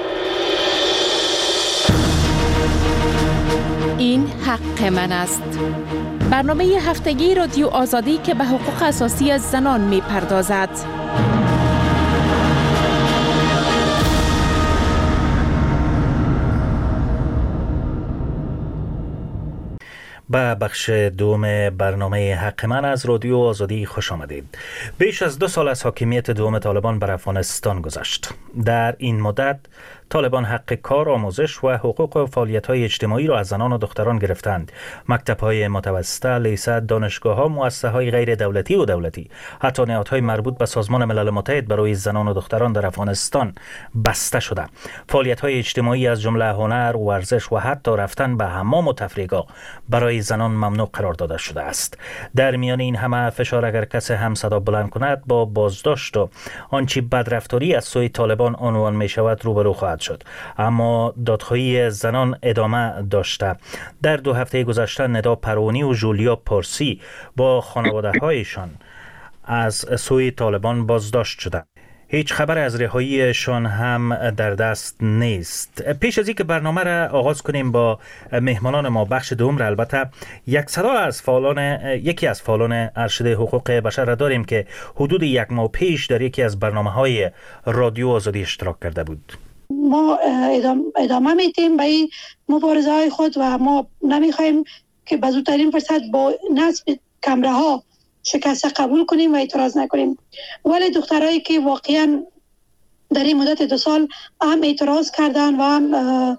این حق من است. برنامه هفتگی رادیو آزادی که به حقوق اساسی از زنان میپردازد. به بخش دوم برنامه حق من از رادیو آزادی خوش آمدید. بیش از 2 سال از حاکمیت دوم طالبان بر افغانستان گذشت. در این مدت طالبان حق کار، آموزش و حقوق و فعالیت‌های اجتماعی را از زنان و دختران گرفتند. مکتب‌های متوسطه، لیسه، دانشگاه‌ها، مؤسسه‌های غیر دولتی و دولتی، حتی نهادهای مربوط به سازمان ملل متحد برای زنان و دختران در افغانستان بسته شده. فعالیت‌های اجتماعی از جمله هنر، ورزش و حتی رفتن به حمام و تفریحگاه برای زنان ممنوع قرار داده شده است. در میان این همه فشار اگر کسی هم صدا بلند کند با بازداشت و آنچه بدرفتاری از سوی طالبان عنوان می شود روبرو خواهد شد. اما دادخواهی زنان ادامه داشته. در 2 هفته گذشته ندا پروانی و جولیا پارسی با خانواده هایشان از سوی طالبان بازداشت شدند. هیچ خبر از رهاییشان هم در دست نیست. پیش از اینکه برنامه را آغاز کنیم با مهمانان ما، بخش دوم را البته یکی از فعالان ارشد حقوق بشر را داریم که حدود 1 ماه پیش در یکی از برنامه‌های رادیو آزادی اشتراک کرده بود. ما ادامه میدیم به این مبارزه های خود و ما نمیخوایم که به زودترین فرصت با نصب کمره ها شکست قبول کنیم و اعتراض نکنیم. ولی دخترایی که واقعا در این مدت 2 سال هم اعتراض کردن و هم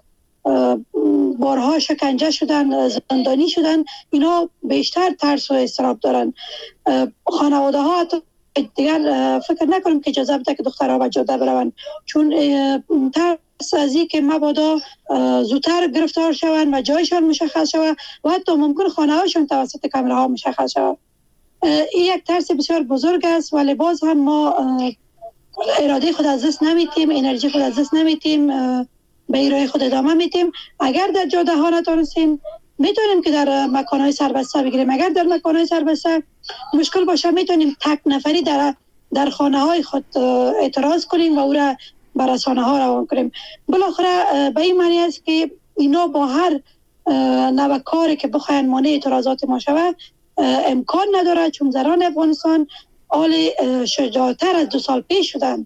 بارها شکنجه شدن، زندانی شدن، اینا بیشتر ترس و اضطراب دارن. خانواده ها دیگر فکر نکنیم که اجازه بده که دخترها به جاده برون، چون ترس از این که مبادا زودتر گرفتار شوند و جایشان مشخص شود و حتی ممکن خانه هاشون توسط کامره ها مشخص شود. این یک ترس بسیار بزرگ است، ولی باز هم ما اراده خود از دست نمیتیم، انرژی خود از دست نمیتیم، به این راه خود ادامه میتیم. اگر در جاده ها نتونستیم میتونیم که در مکانهای سربسته بگیریم. اگر در مکانهای سربسته مشکل باشه میتونیم تک نفری در خانه های خود اعتراض کنیم و او را بر رسانه ها روان کنیم. بالاخره به این معنی است که اینا با هر نوع کاری که بخواین مانع اعتراضات ما شود امکان نداره، چون زنان افغانستان حال شجاعتر از 2 سال پیش شدند.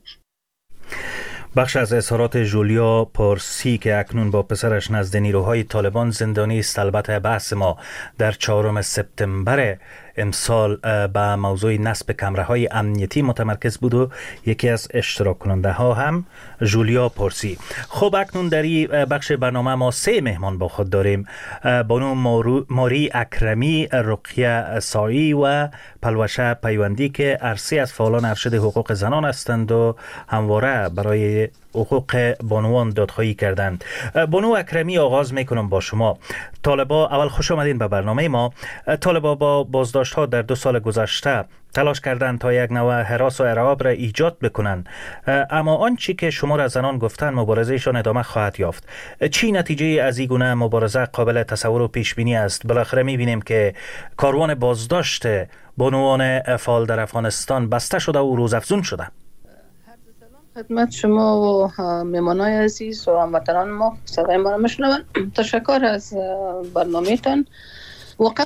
بخش از اظهارات جولیا پارسی که اکنون با پسرش نزد نیروهای طالبان زندانی است. البته بحث ما در 4 سپتامبر امسال به موضوع نصب کمره‌های امنیتی متمرکز بود و یکی از اشتراک کننده ها هم جولیا پارسی. خب اکنون در این بخش برنامه ما 3 مهمان با خود داریم. بانو ماری اکرمی، رقیه سایی و پلوشه پیوندی که عرصه از فعالان ارشد حقوق زنان هستند و همواره برای حقوق بانوان دادخواهی کردند. بانو اکرمی، آغاز میکنم با شما. طالبا، اول خوش آمدین به برنامه ما. طالبا با بازداشت ها در 2 سال گذشته تلاش کردند تا یک نوع هراس و ارعاب را ایجاد بکنند، اما آنچه که شما را زنان گفتند مبارزهشان ادامه خواهد یافت. چی نتیجه از این گونه مبارزه قابل تصور و پیش بینی است؟ بالاخره میبینیم که کاروان بازداشت بانوان فعال در افغانستان بسته شده و روزافزون شده. خدمت شما و مهمانای عزیز و هموطنان ما، صدای ما را میشنوند. تشکر از برنامه‌تان. واقعا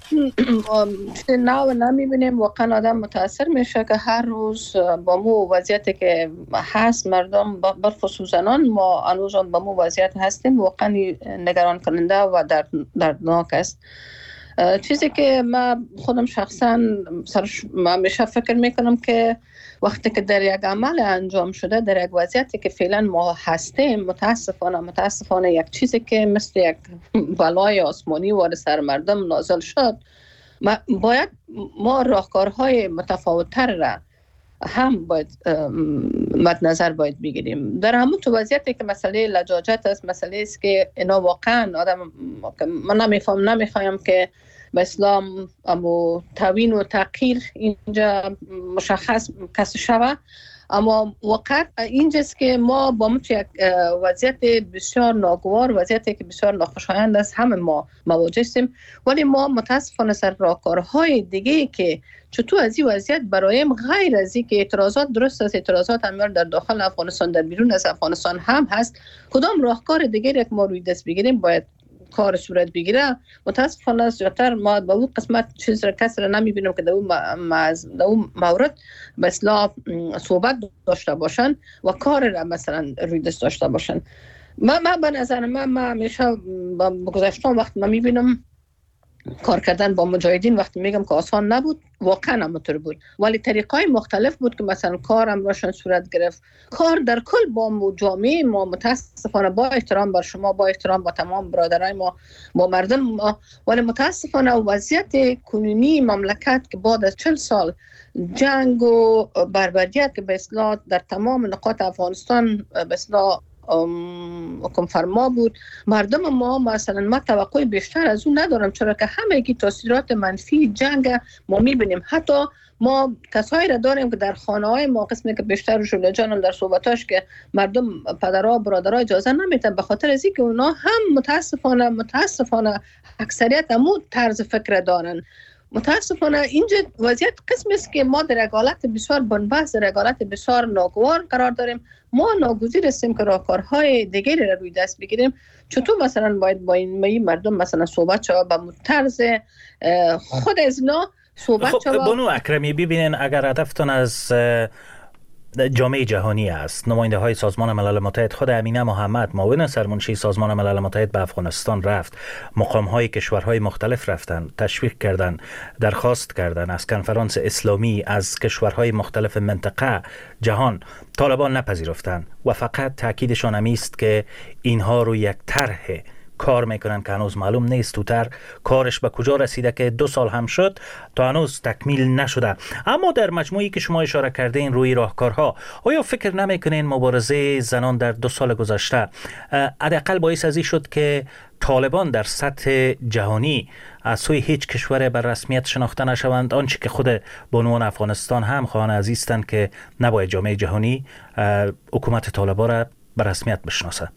نو نمیبینیم، واقعا آدم متاثر میشه که هر روز با مو وضعیتی که هست مردم بالخصوص زنان ما هنوز با مو وضعیت هستیم. واقعا نگران کننده و دردناک است. چیزی که ما خودم شخصا همیشه فکر میکنم که وقتی که در یک عمل انجام شده، در یک وضعیتی که فعلا ما هستیم، متاسفانه یک چیزی که مثل یک بلای آسمانی وارد سر مردم نازل شد، باید ما راهکارهای متفاوت‌تر را هم باید مد نظر باید بگیریم. در همون تو وضعیتی که مسئله لجاجت است، مسئله است که اینا واقعا آدم، من نمیخوایم که به اسلام اما توین و تحقیر اینجا مشخص کسی شوه، اما واقعا اینجاست که ما با یک وضعیت بسیار ناگوار، وضعیتی که بسیار ناخوشایند است، همه ما مواجه هستیم. ولی ما متاسفانه سر راهکارهای دیگه که چطور از این وضعیت برایم، غیر از این که اعتراضات درست است، اعتراضات هم در داخل افغانستان، در بیرون از افغانستان هم هست، کدام راهکار دیگری که ما روی دست بگیریم باید کار صورت بگیره. متاسفانه زیادتر ما به اون قسمت چیز را کس را نمیبینم که در اون مورد به اصلاح صحبت داشته باشن و کار را مثلا روی دست داشته باشن. من به نظر من همیشه با گذشتن وقت ما میبینم کار کردن با مجاهدین وقتی میگم که آسان نبود، واقعا همونطور بود، ولی طریقای مختلف بود که مثلا کارم راشن صورت گرفت. کار در کل با جامعه ما متاسفانه، با احترام بر شما، با احترام با تمام برادرای ما، با مردم ما، ولی متاسفانه وضعیت کنونی مملکت که بعد از 40 سال جنگ و بربریت که به اصطلاح در تمام نقاط افغانستان به اصطلاح حکم فرما بود، مردم ما مثلا ما توقع بیشتر از اون ندارم، چرا که همگی تاثیرات منفی جنگ ما میبینیم. حتی ما کسایی را داریم که در خانه های ما، قسمی که بیشتر شوله جان در صحبتاش که مردم پدرها برادرها اجازه نمیتن، به خاطر از اینکه اونا هم متاسفانه اکثریت همون طرز فکر دارن. متاسفانه اینجا وضعیت قسمی است که ما در حالت بسیار بنبست، در حالت بسیار ناگوار قرار داریم. ما ناگزیر هستیم که راهکارهای دیگری را روی دست بگیریم. چطور مثلا باید با این مردم مثلا صحبت شود به طرز خود از اینا صحبت شود. بانو اکرمی، ببینین اگر هدفتون از جامعه جهانی است، نماینده های سازمان ملل متحد، خود امینه محمد معاون سرمنشی سازمان ملل متحد به افغانستان رفت، مقام های کشورهای مختلف رفتن، تشویق کردن، درخواست کردن از کنفرانس اسلامی، از کشورهای مختلف منطقه جهان. طالبان نپذیرفتند و فقط تاکیدشان است که اینها رو یک طرح کار میکنن که هنوز معلوم نیست توتر کارش به کجا رسیده، که 2 سال هم شد تا هنوز تکمیل نشده. اما در مجموعی که شما اشاره کردین روی راهکارها، آیا فکر نمیکنین مبارزه زنان در 2 سال گذشته حداقل باعث از این شد که طالبان در سطح جهانی از سوی هیچ کشور بر رسمیت شناخته نشوند، آنچه که خود بانوان افغانستان هم خواهان عزیزند که نباید جامعه جهانی حکومت طالبان را بر رسمیت بشناسه؟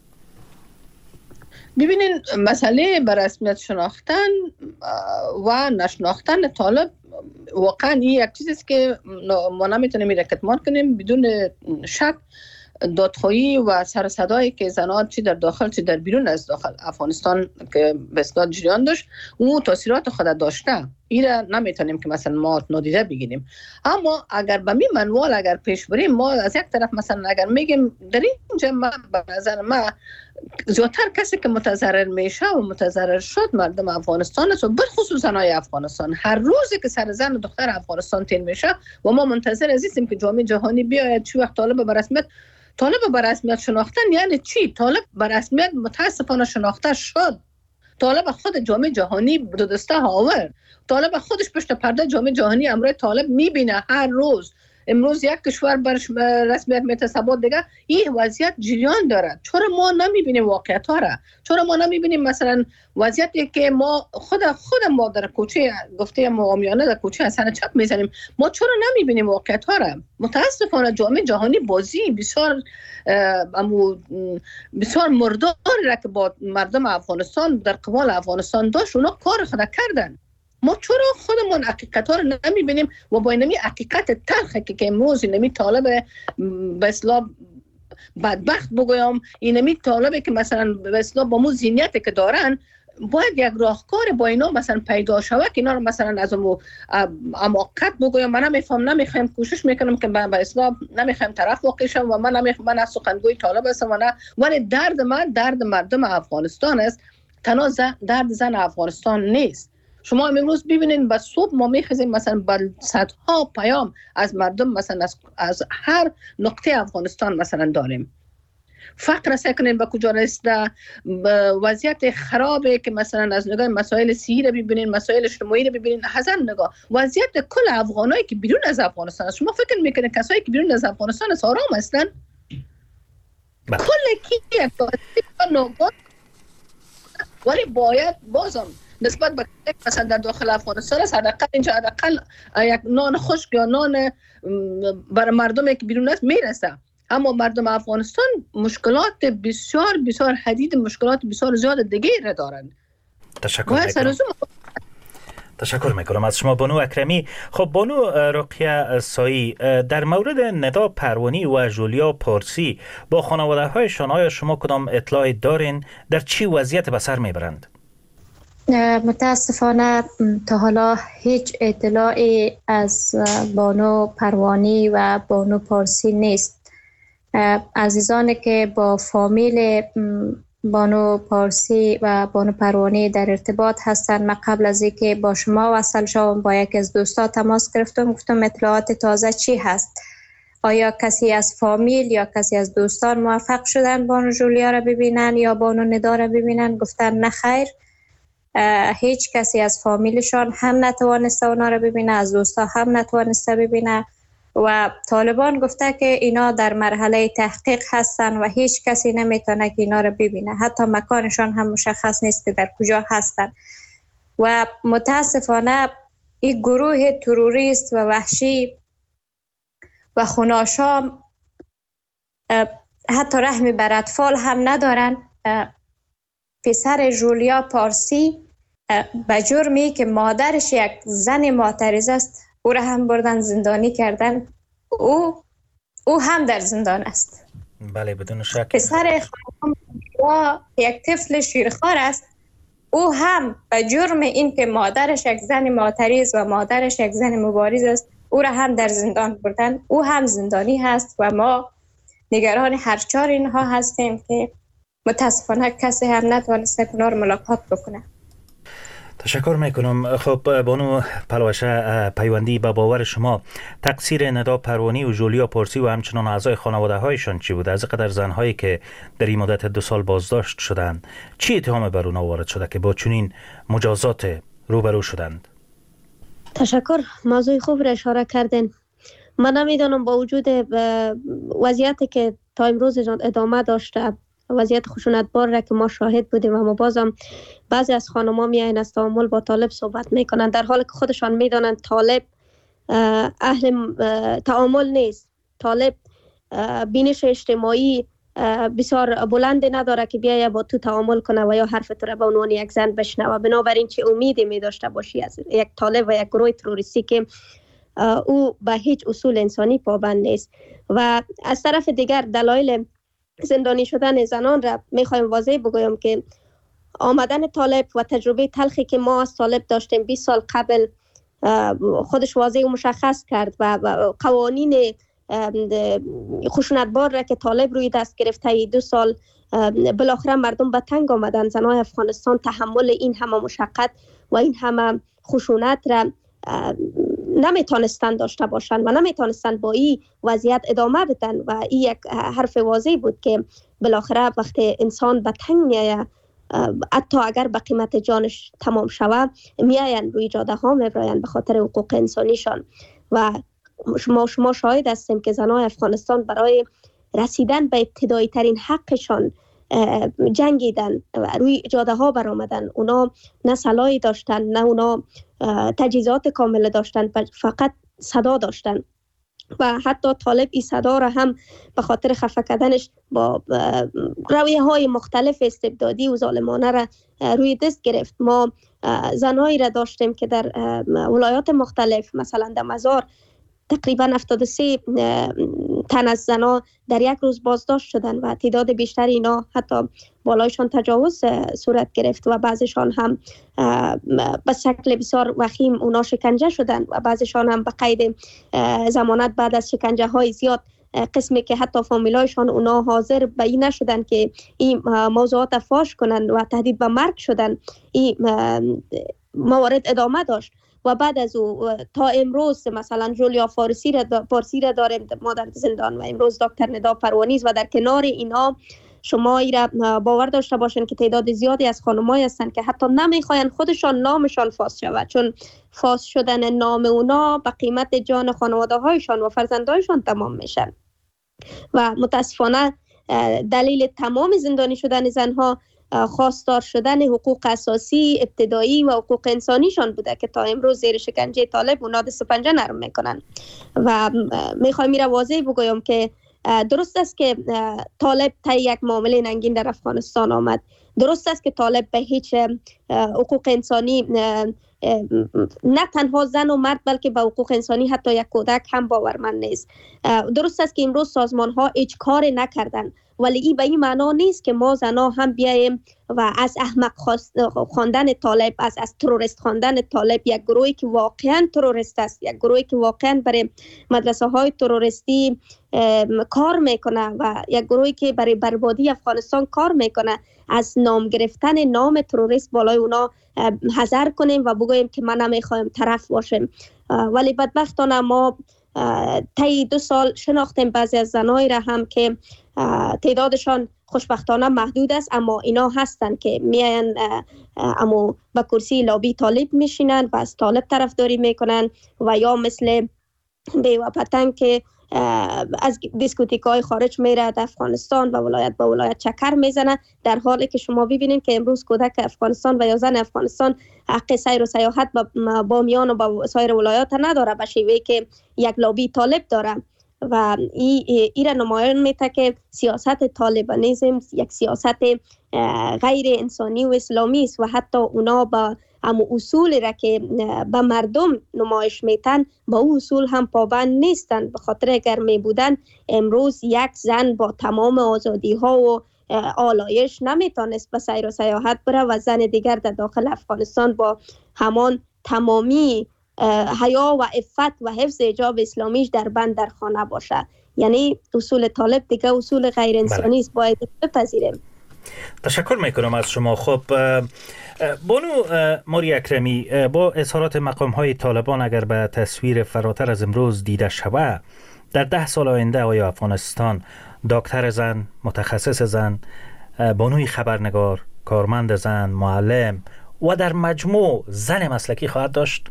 ببینین مسئله بر رسمیت شناختن و نشناختن طالب واقعا این یک چیزی است که ما نمیتونیم این کتمان کنیم. بدون شک دادخواهی و سر صدایی که زنان چی در داخل چی در بیرون از داخل افغانستان که به اصطلاح جریان داشت، اون تاثیرات خود داشته، این را نمیتونیم که مثلا ما نادیده بگیریم. اما اگر به می منوال اگر پیش بریم، ما از یک طرف مثلا اگر میگیم در اینجا ما به نظر ما زیادتر کسی که متضرر میشه و متضرر شد مردم افغانستان است و بالخصوص زنای افغانستان. هر روزی که سر زن و دختر افغانستان تیر میشه و ما منتظر هستیم که جامعه جهانی بیاید چی وقت طالب به رسمیت شناختن یعنی چی؟ طالب به رسمیت متاسفانه شناخته شد. طالب خود جامعه جهانی دو دسته آورد. طالب خودش پشت پرده جامعه جهانی امروز طالب میبینه هر روز. امروز یک کشور برش رسمیت میتثبت دیگه این وضعیت جریان داره. چرا ما نمیبینیم واقعیت ها را؟ چرا ما نمیبینیم مثلا وضعیتی که ما خود ما در کوچه گفته عامیانه در کوچه حسن چپ میزنیم، ما چرا نمیبینیم واقعیت ها را؟ متاسفانه جامعه جهانی بازی بسیار مرداری را که با مردم افغانستان در قبال افغانستان داشت، اونا کار خود کردن. ما چرا خودمون حقیقت ها رو نمیبینیم و با اینمی حقیقت تلخه که امروز اینمی طالب به اصطلاح بدبخت بگویم، اینمی طالبه که مثلا به اصطلاح با مو ذهنیتی که دارن، باید یک راهکار با اینا مثلا پیدا شود که اینا رو مثلا از اماقت بگویم. من نمیخوام کوشش میکنم که به اصطلاح نمیخوام طرف واقع شم و من از سخنگوی طالب هستم و نه، ولی درد من درد مردم افغانستان است، تنها درد زن افغانستان نیست. شما امروز ببینید به صبح ما میخوزیم مثلا با صدها پیام از مردم مثلا از هر نقطه افغانستان مثلا داریم. فقر سکنین به کجا رسیده، وضعیت خرابه که مثلا از نگاه مسائل صحی رو ببینین، مسائل اجتماعی رو ببینین، هزار نگاه وضعیت کل افغانایی که بیرون از افغانستان است. شما فکر میکنید کسایی که بیرون از افغانستان است آرام هستن؟ کل کیه نگاه، ولی باید بازم نسبت به مثلا در داخل افغانستان است، حداقل اینجا حداقل یک نان خشک یا نان برای مردمی که بیرون است میرسه. اما مردم افغانستان مشکلات بسیار بسیار حدید، مشکلات بسیار زیاد دیگه را دارند. تشکر میکنم از شما بانو اکرمی. خب بانو رقیه سایی، در مورد ندا پروانی و جولیا پارسی با خانواده هایشان آیا شما کدام اطلاعی دارین؟ در چی وضعیت به سر میبرند؟ متاسفانه تا حالا هیچ اطلاعی از بانو پروانی و بانو پارسی نیست. عزیزانی که با فامیل بانو پارسی و بانو پروانی در ارتباط هستند. من قبل از اینکه با شما وصل شوم با یکی از دوستا تماس گرفتم، گفتم اطلاعات تازه چی هست؟ آیا کسی از فامیل یا کسی از دوستان موفق شدن بانو جولیا را ببینن یا بانو ندا را ببینن؟ گفتن نه خیر، هیچ کسی از فامیلشان هم نتوانسته اونا را ببینه، از دوستا هم نتوانسته ببینه و طالبان گفته که اینا در مرحله تحقیق هستن و هیچ کسی نمیتونه که اینا را ببینه، حتی مکانشان هم مشخص نیست که در کجا هستن. و متاسفانه این گروه تروریست و وحشی و خوناشام حتی رحمی بر اطفال هم ندارن. پسر جولیا پارسی به جرمی که مادرش یک زن معترض است او را هم بردن زندانی کردن. او هم در زندان است. بله بدون شک. پسر خانم یک طفل شیرخوار است، او هم به جرم این که مادرش یک زن معترض و مادرش یک زن مبارز است او را هم در زندان بردن. او هم زندانی هست و ما نگران هر چهار اینها هستیم که متاسفانه کسی هم نتوانسته که اونا رو ملاقات بکنه. تشکر میکنم. خب بانو پلوشه، پیوندی به باور شما تقصیر ندا پروانی و جولیا پارسی و همچنان اعضای خانواده هایشان چی بوده؟ از قدر زنهایی که در این مدت 2 سال بازداشت شدند چی اتهام بر اونها وارد شده که با چنین مجازات روبرو شدند؟ تشکر، موضوع خوب را اشاره کردین. من نمیدانم با وجود وضعیتی که تا امروز ادامه داشته، وضعیت خشونتبار را که ما شاهد بودیم و ما بازم بعضی از خانم‌ها میاین از تعامل با طالب صحبت میکنن در حالی که خودشان میدانن طالب اهل تعامل نیست. طالب بینش اجتماعی بسیار بلند نداره که بیایه با تو تعامل کنه و یا حرف تو را به عنوان یک زن بشنوه. بنابراین چه امیدی می داشته باشی از یک طالب و یک گروه تروریستی که او به هیچ اصول انسانی پابند نیست؟ و از طرف دیگر دلایل زندانی شدن زنان را میخوایم واضح بگویم که آمدن طالب و تجربه تلخی که ما از طالب داشتیم 20 سال قبل خودش واضح و مشخص کرد و قوانین خشونتبار را که طالب روی دست گرفته 2 سال بالاخره مردم به تنگ آمدن. زنان افغانستان تحمل این همه مشقت و این همه خشونت را نمیتونستند داشته باشند و نمیتونستند با این وضعیت ادامه بدن و این یک حرف واضح بود که بالاخره وقتی انسان به تنگ میایه حتی اگر به قیمت جانش تمام شوه میاین روی جاده ها میبراین به خاطر حقوق انسانیشان. و شما شاهد هستیم که زنان افغانستان برای رسیدن به ابتدایی ترین حقشان جنگیدن و روی جاده ها برآمدن. اونا نه سلاحی داشتن، نه اونا تجهیزات کامل داشتن، فقط صدا داشتن و حتی طالب این صدا را هم به خاطر خفه کردنش با رویه های مختلف استبدادی و ظالمانه را روی دست گرفت. ما زنهایی را داشتیم که در ولایات مختلف مثلا در مزار تقریبا 73 تن از زنها در یک روز بازداشت شدن و تعداد بیشتر اینا حتی بالایشان تجاوز صورت گرفت و بعضیشان هم به شکل بسیار وخیم اونا شکنجه شدن و بعضیشان هم به قید ضمانت بعد از شکنجه های زیاد، قسمی که حتی فامیلایشان اونا حاضر به این نشدن که این موضوعات فاش کنن و تهدید به مرگ شدن. این موارد ادامه داشت و بعد از او تا امروز مثلا جولیا پارسی را داریم ما در زندان و امروز دکتر ندا پروانی و در کنار اینا شما ای را باور داشته باشین که تعداد زیادی از خانمایی هستن که حتی نمیخواین خودشان نامشان فاش شود، چون فاش شدن نام اونا به قیمت جان خانواده هایشان و فرزندایشان تمام میشن. و متاسفانه دلیل تمام زندانی شدن زنها خواستار شدن حقوق اساسی ابتدایی و حقوق انسانیشان بوده که تا امروز زیر شکنجه طالب اونا دست و پنجه نرم میکنن. و میخوایم میره واضح بگویم که درست است که طالب تا یک معامله ننگین در افغانستان آمد، درست است که طالب به هیچ حقوق انسانی نه تنها زن و مرد بلکه به حقوق انسانی حتی یک کودک هم باورمند نیست. درست است که امروز سازمان ها هیچ کار نکردن ولی این به این معنا نیست که ما زنا هم بیایم و از احمق خواندن طالب، از تروریست خواندن طالب، یک گروهی که واقعا تروریست است، یک گروهی که واقعا برای مدرسه های تروریستی کار میکنه و یک گروهی که برای بربادی افغانستان کار میکنه، از نام گرفتن نام تروریست بالای اونا حذر کنیم و بگوییم که ما نمیخوایم طرف باشیم. ولی بدبختانه ما طی 2 سال شناختیم بعضی از زنایی را هم که تعدادشان خوشبختانه محدود است، اما اینا هستن که میاین اما به کرسی لابی طالب میشینن و از طالب طرفداری میکنن و یا مثل بیوه پتنگ که از دیسکوتیکای خارج میره در افغانستان و ولایت به ولایت چکر میزنه، در حالی که شما ببینید که امروز کودک افغانستان و یا زن افغانستان حق سیر و سیاحت با میان و با سایر ولایات نداره به شیوهی که یک لابی طالب داره و این را نمایان میده که سیاست طالبانیسم یک سیاست غیر انسانی و اسلامی است و حتی اونا با اما اصول را که به مردم نمایش میتن با او اصول هم پابند نیستن. به خاطر اگر می بودن امروز یک زن با تمام آزادی ها و آلایش نمیتونست به سیر و سیاحت بره و زن دیگر در داخل افغانستان با همان تمامی حیا و عفت و حفظ حجاب اسلامیش در بند در خانه باشه. یعنی اصول طالب دیگه اصول غیر انسانی است، باید بپذیریم. تشکر میکنم از شما. خب بانو ماری اکرمی، با اظهارات مقام های طالبان اگر به تصویر فراتر از امروز دیده شود، در 10 سال آینده آیا افغانستان دکتر زن، متخصص زن، بانوی خبرنگار، کارمند زن، معلم و در مجموع زن مسلکی خواهد داشت؟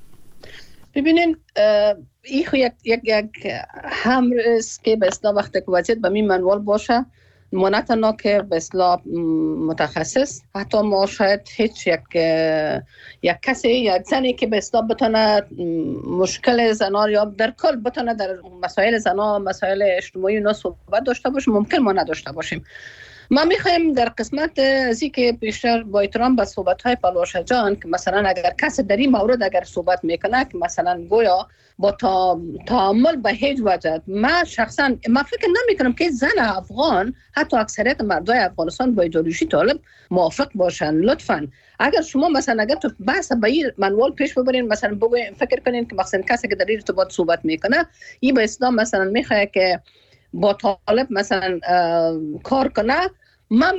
ببینین این یک همر است که به اصطلاح وقتی که وضعیت به این منوال باشه، ما نه تنها که به اصطلاح متخصص، حتی ما شاید هیچ یک کسی، یک زنی که به اصطلاح بتونه مشکل زنان یا در کل بتونه در مسائل زنان، مسائل اجتماعی اونا صحبت داشته باشه، ممکن ما نداشته باشیم. ما میخوایم در قسمت ازی که بیشتر با احترام به صحبت‌های پالوشه جان که مثلا اگر کسی در این مورد اگر صحبت میکنه که مثلا گویا با تعامل به هیچ وجه، من شخصا فکر نمیکنم که زن افغان، حتی اکثریت مردای افغانستان با ایدئولوژی طالب موافق باشن. لطفاً اگر شما مثلا اگر تو بحث به این منوال پیش ببرین، مثلا بگوین فکر کنین که مثلا کسی که در این ارتباط صحبت میکنه این به اسلام مثلا میخواد که با طالب مثلا کار کنه، من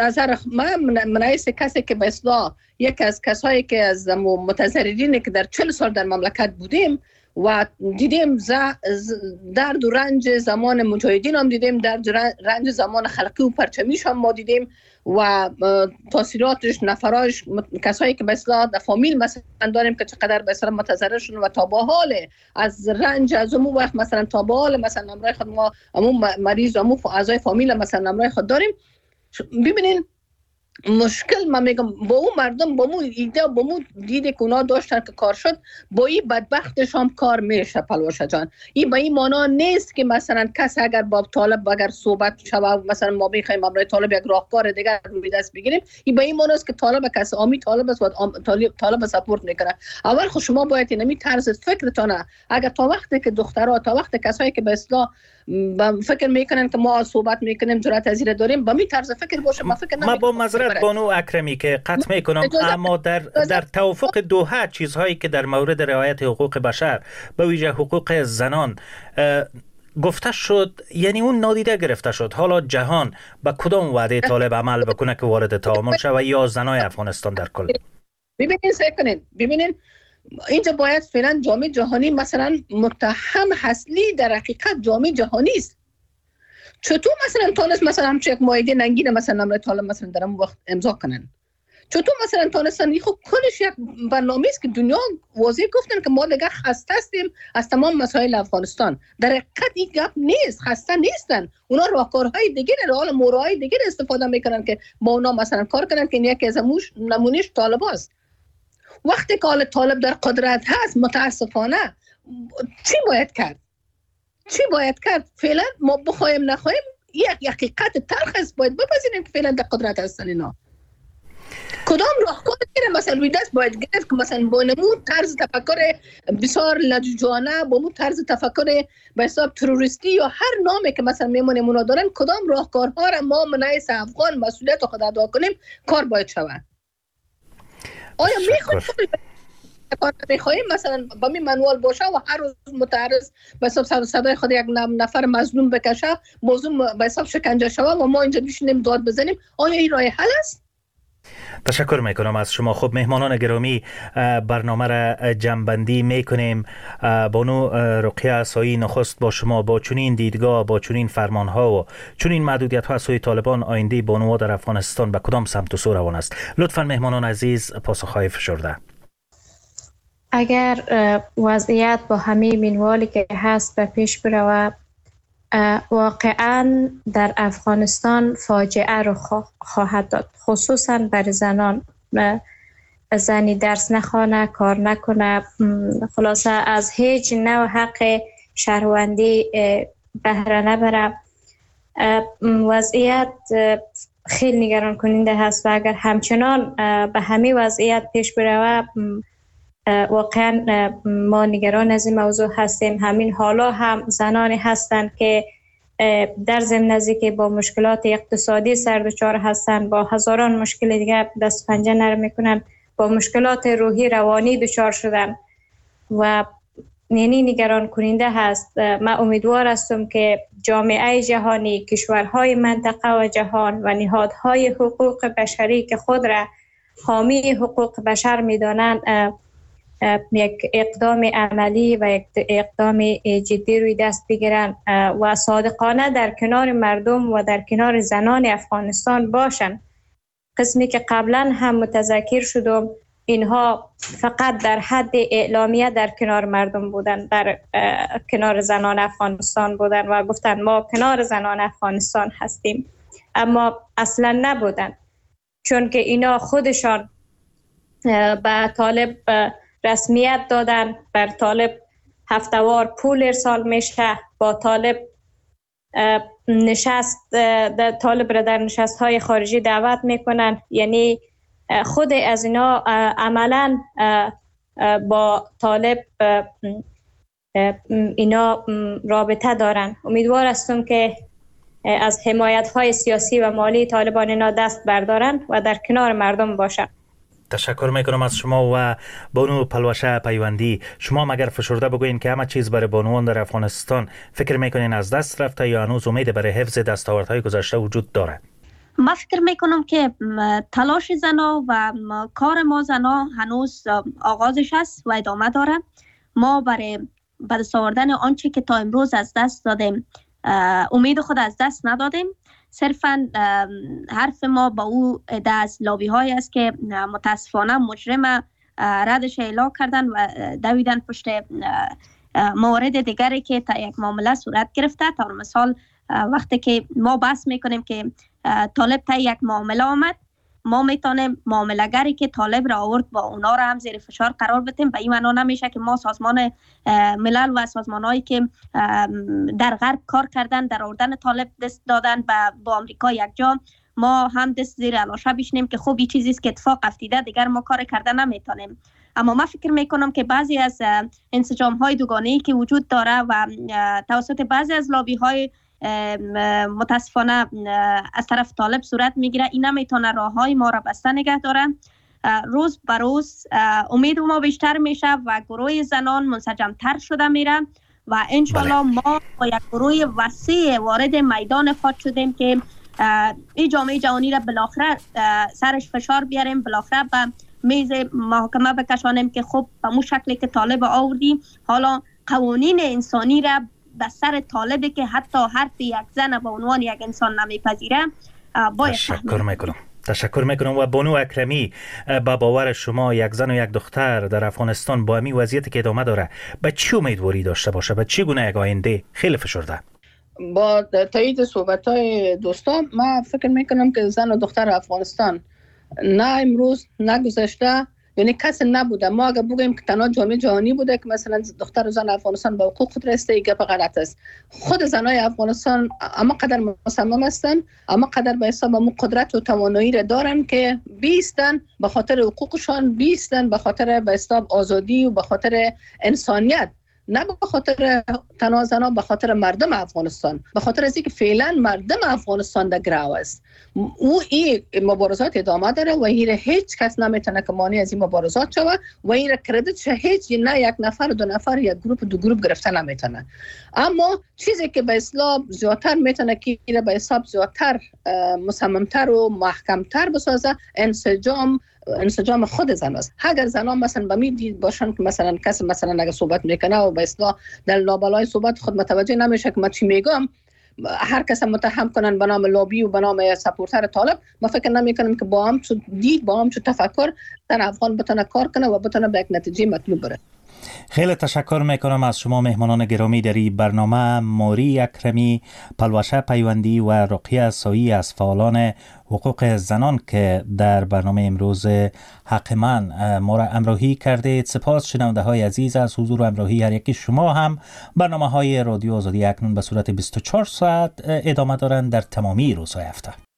رئیس کسی که به اصطلاح یکی از کسایی که از متضررین که در 40 سال در مملکت بودیم و دیدیم درد و رنج زمان مجاهدین هم دیدیم، درد و رنج زمان خلقی و پرچمیش هم ما دیدیم و تاثیراتش، نفراش، کسایی که به اصطلاح در فامیل مثلا داریم که چقدر به اصطلاح متضرر شدن و تا به حال از رنج از اون وقت مثلا تا به حال مثلا امرای خود ما همون مریض و همون اعضای فامیل مثلا امرای خود داریم. ببینین مشکل من میگم با اون مردم، با اون ایده، با اون دیده که اونا داشتن که کار شد، با این بدبختش هم کار میشه پلوشه جان. این به این معنا نیست که مثلا کس اگر با طالب اگر صحبت شود مثلا ما میخوایم امروز طالب یک راهکار دیگر روی دست بگیریم، این به این معنا است که طالب کس آمی طالب است و طالب سپورت میکنه. اول خود شما باید اینمی طرز فکرتونه، اگر تا وقتی که دخترها، تا وقتی کسایی که به اصطلاح فکر میکنن که ما صحبت میکنیم جرأت از این داریم، با می طرز فکر باشه. ما با معذرت بانو اکرمی که قطع میکنم، اما در توافق دوحه چیزهایی که در مورد رعایت حقوق بشر به ویژه حقوق زنان گفته شد، یعنی اون نادیده گرفته شد. حالا جهان به کدام وعده طالب عمل بکنه که وارد تعامل شود یا زنای افغانستان در کل؟ ببینین اینجا باید فعلا جامعه جهانی مثلا متهم اصلی در حقیقت جامعه جهانی است. چطور مثلا تونست مثلا همچه یک معاهده ننگین مثلا امر طالب مثلا در اون وقت امضا کنن؟ چطور مثلا تونستن؟ این خب کلش یک برنامه است که دنیا واضح گفتن که ما دیگه خسته هستیم از تمام مسائل افغانستان. در حقیقت این گپ نیست، خسته نیستن. اونا راهکارهای دیگه، راه مورای دیگه استفاده میکنن که با اونا مثلا کار کنن که یکی از نمونهش طالب است. وقتی که طالب در قدرت هست متاسفانه چی باید کرد؟ فعلا ما بخوایم نخوایم یک حقیقت تلخ است، باید بپذیریم که فعلا در قدرت هستن اینا. کدام راهکار دیگه مثلا روی دست باید گرفت که مثلا با نمود طرز تفکر بسیار لجوجانه، با مو طرز تفکر به حساب تروریستی یا هر نامی که مثلا میمونیم اونا دارن، کدام راهکارها را ما من حیث افغان مسئولیت خود ادا کنیم کار باید شود؟ آیا میخواهیم مثلا با می منوال باشه و هر روز متعرض به حساب صدای خود یک نفر مظلوم بکشه، موضوع به حساب شکنجه شود و ما اینجا بشینیم داد بزنیم؟ آیا این راه حل است؟ تشکر میکنم از شما. خب مهمانان گرامی، برنامه را جمع‌بندی میکنیم. بانو رقیه عصایی، نخست با شما با چنین دیدگاه، با چنین فرمانها و چنین محدودیت ها از سوی طالبان، آینده بانوها در افغانستان به کدام سمت و سو روان است؟ لطفا مهمانان عزیز پاسخهای فشرده. اگر وضعیت با همه منوالی که هست به پیش بره، واقعا در افغانستان فاجعه رو خواهد داد، خصوصا برای زنان. زنی درس نخوانه، کار نکنه، خلاصه از هیچ نوع حق شهروندی بهره نبره. وضعیت خیلی نگران کننده هست و اگر همچنان به همه وضعیت پیش بره، واقعا ما نگران از این موضوع هستیم. همین حالا هم زنانی هستند که در ضمن که با مشکلات اقتصادی سر دچار هستند، با هزاران مشکل دیگه دست پنجه نرم میکنن، با مشکلات روحی روانی دچار شدن و یعنی نگران کننده هست. من امیدوار هستم که جامعه جهانی، کشورهای منطقه و جهان و نهادهای حقوق بشری که خود را حامی حقوق بشر میدانند یک اقدام عملی و یک اقدام جدی روی دست بگیرن و صادقانه در کنار مردم و در کنار زنان افغانستان باشن. قسمی که قبلا هم متذکر شدم، اینها فقط در حد اعلامیه در کنار مردم بودن، در کنار زنان افغانستان بودن و گفتن ما کنار زنان افغانستان هستیم، اما اصلا نبودن، چون که اینا خودشان به طالب رسمیت دادن، بر طالب هفتهوار پول ارسال میشه، با طالب طالب را در نشست های خارجی دعوت میکنن. یعنی خود از اینا عملا با طالب اینا رابطه دارن. امیدوار هستم که از حمایت های سیاسی و مالی طالبان اینا دست بردارن و در کنار مردم باشن. تشکر میکنم از شما. و بانو پلوشه پیوندی، شما مگر فشرده بگوین که همه چیز برای بانوان در افغانستان فکر میکنین از دست رفته یا هنوز امید برای حفظ دستاوردهای گذشته وجود داره؟ من فکر میکنم که تلاش زنا و کار ما زنا هنوز آغازش است و ادامه داره. ما برای به دست آوردن آنچه که تا امروز از دست دادیم امید خود از دست ندادیم. صرفا حرف ما با او عده از لابی های است که متاسفانه مجرم ردش اعلام کردن و دویدن پشت موارد دیگری که تا یک معامله صورت گرفته. تا مثال وقتی که ما بحث میکنیم که طالب تا یک معامله آمد، ما میتونیم معامله‌گری که طالب را آورد با اونا را هم زیر فشار قرار بدیم. به این معنا نمیشه که ما سازمان ملل و سازمان‌هایی که در غرب کار کردن در آوردن طالب دست دادن با آمریکا یک جا، ما هم دست زیر علاشه بشینیم که خب این چیزی است که اتفاق افتیده، دیگر ما کار کردن نمیتونیم. اما من فکر میکنم که بعضی از انسجام‌های دوگانه‌ای که وجود داره و توسط بعضی از لابی‌های متاسفانه از طرف طالب صورت میگیره، این نمیتونه راههای ما را بسته نگه داره. روز به روز امید ما بیشتر میشه و گروه زنان منسجمتر شده میره و انشالله ما با یک گروه وسیع وارد میدان خود شدیم که این جامعه جهانی را بالاخره سرش فشار بیاریم، بالاخره به میز محاکمه بکشانیم که خب به مو شکلی که طالب آوردیم حالا قوانین انسانی را به سر طالبی که حتی حرف یک زن به عنوان یک انسان نمیپذیره باید تشکر میکنم. و بانو اکرمی، با باور شما یک زن و یک دختر در افغانستان با همین وضعیتی که ادامه داره به چی امیدواری داشته باشه؟ به چی گونه یک آینده؟ خیلی فشرده. با تایید صحبت‌های دوستان، من فکر میکنم که زن و دختر افغانستان نه امروز نه گذشته یعنی کسی نبوده. ما اگر بگیم که تنها جامعه جهانی بوده که مثلا دختر و زن افغانستان به حقوق خود رسیده، گپ غلط است. خود زنای افغانستان اما قدر مصمم هستن، اما قدر به حساب امو قدرت و توانایی را دارن که بیستن به خاطر حقوقشان، بیستن به خاطر به حساب آزادی و به خاطر انسانیت، نه به خاطر تنها زنا، به خاطر مردم افغانستان، به خاطر از اینکه فعلا مردم افغانستان در گرو است. او این مبارزات ادامه داره و هیچ کس نمیتونه که مانع از این مبارزات شود و این کردیت هیچ نه یک نفر دو نفر یک گروه دو گروه گرفته نمیتونه. اما چیزی که به اصطلاح زیادتر میتونه که به حساب زیادتر مصممتر و محکمتر بسازه انسجام خود زن است. اگر زنان مثلا به می دید باشن که مثلا کسی مثلا اگه صحبت میکنه و به اصطلاح در لابلای صحبت خود متوجه نمیشه که من چی میگم، هر کس متهم کنن به نام لابی و به نام سپورتر طالب، ما فکر نمیکنم که با هم چو دید، با هم چو تفکر در افغان بتونه کار کنه و بتونه به یک نتیجه مطلوب بره. خیلی تشکر میکنم از شما مهمانان گرامی در این برنامه، موری اکرمی، پلوشه پیوندی و رقیه سایی از فعالان حقوق زنان که در برنامه امروز حق من ما را همراهی کردید. سپاس شنونده های عزیز از حضور و همراهی هر یکی شما. هم برنامه های رادیو آزادی اکنون به صورت 24 ساعت ادامه دارند در تمامی روزهای هفته.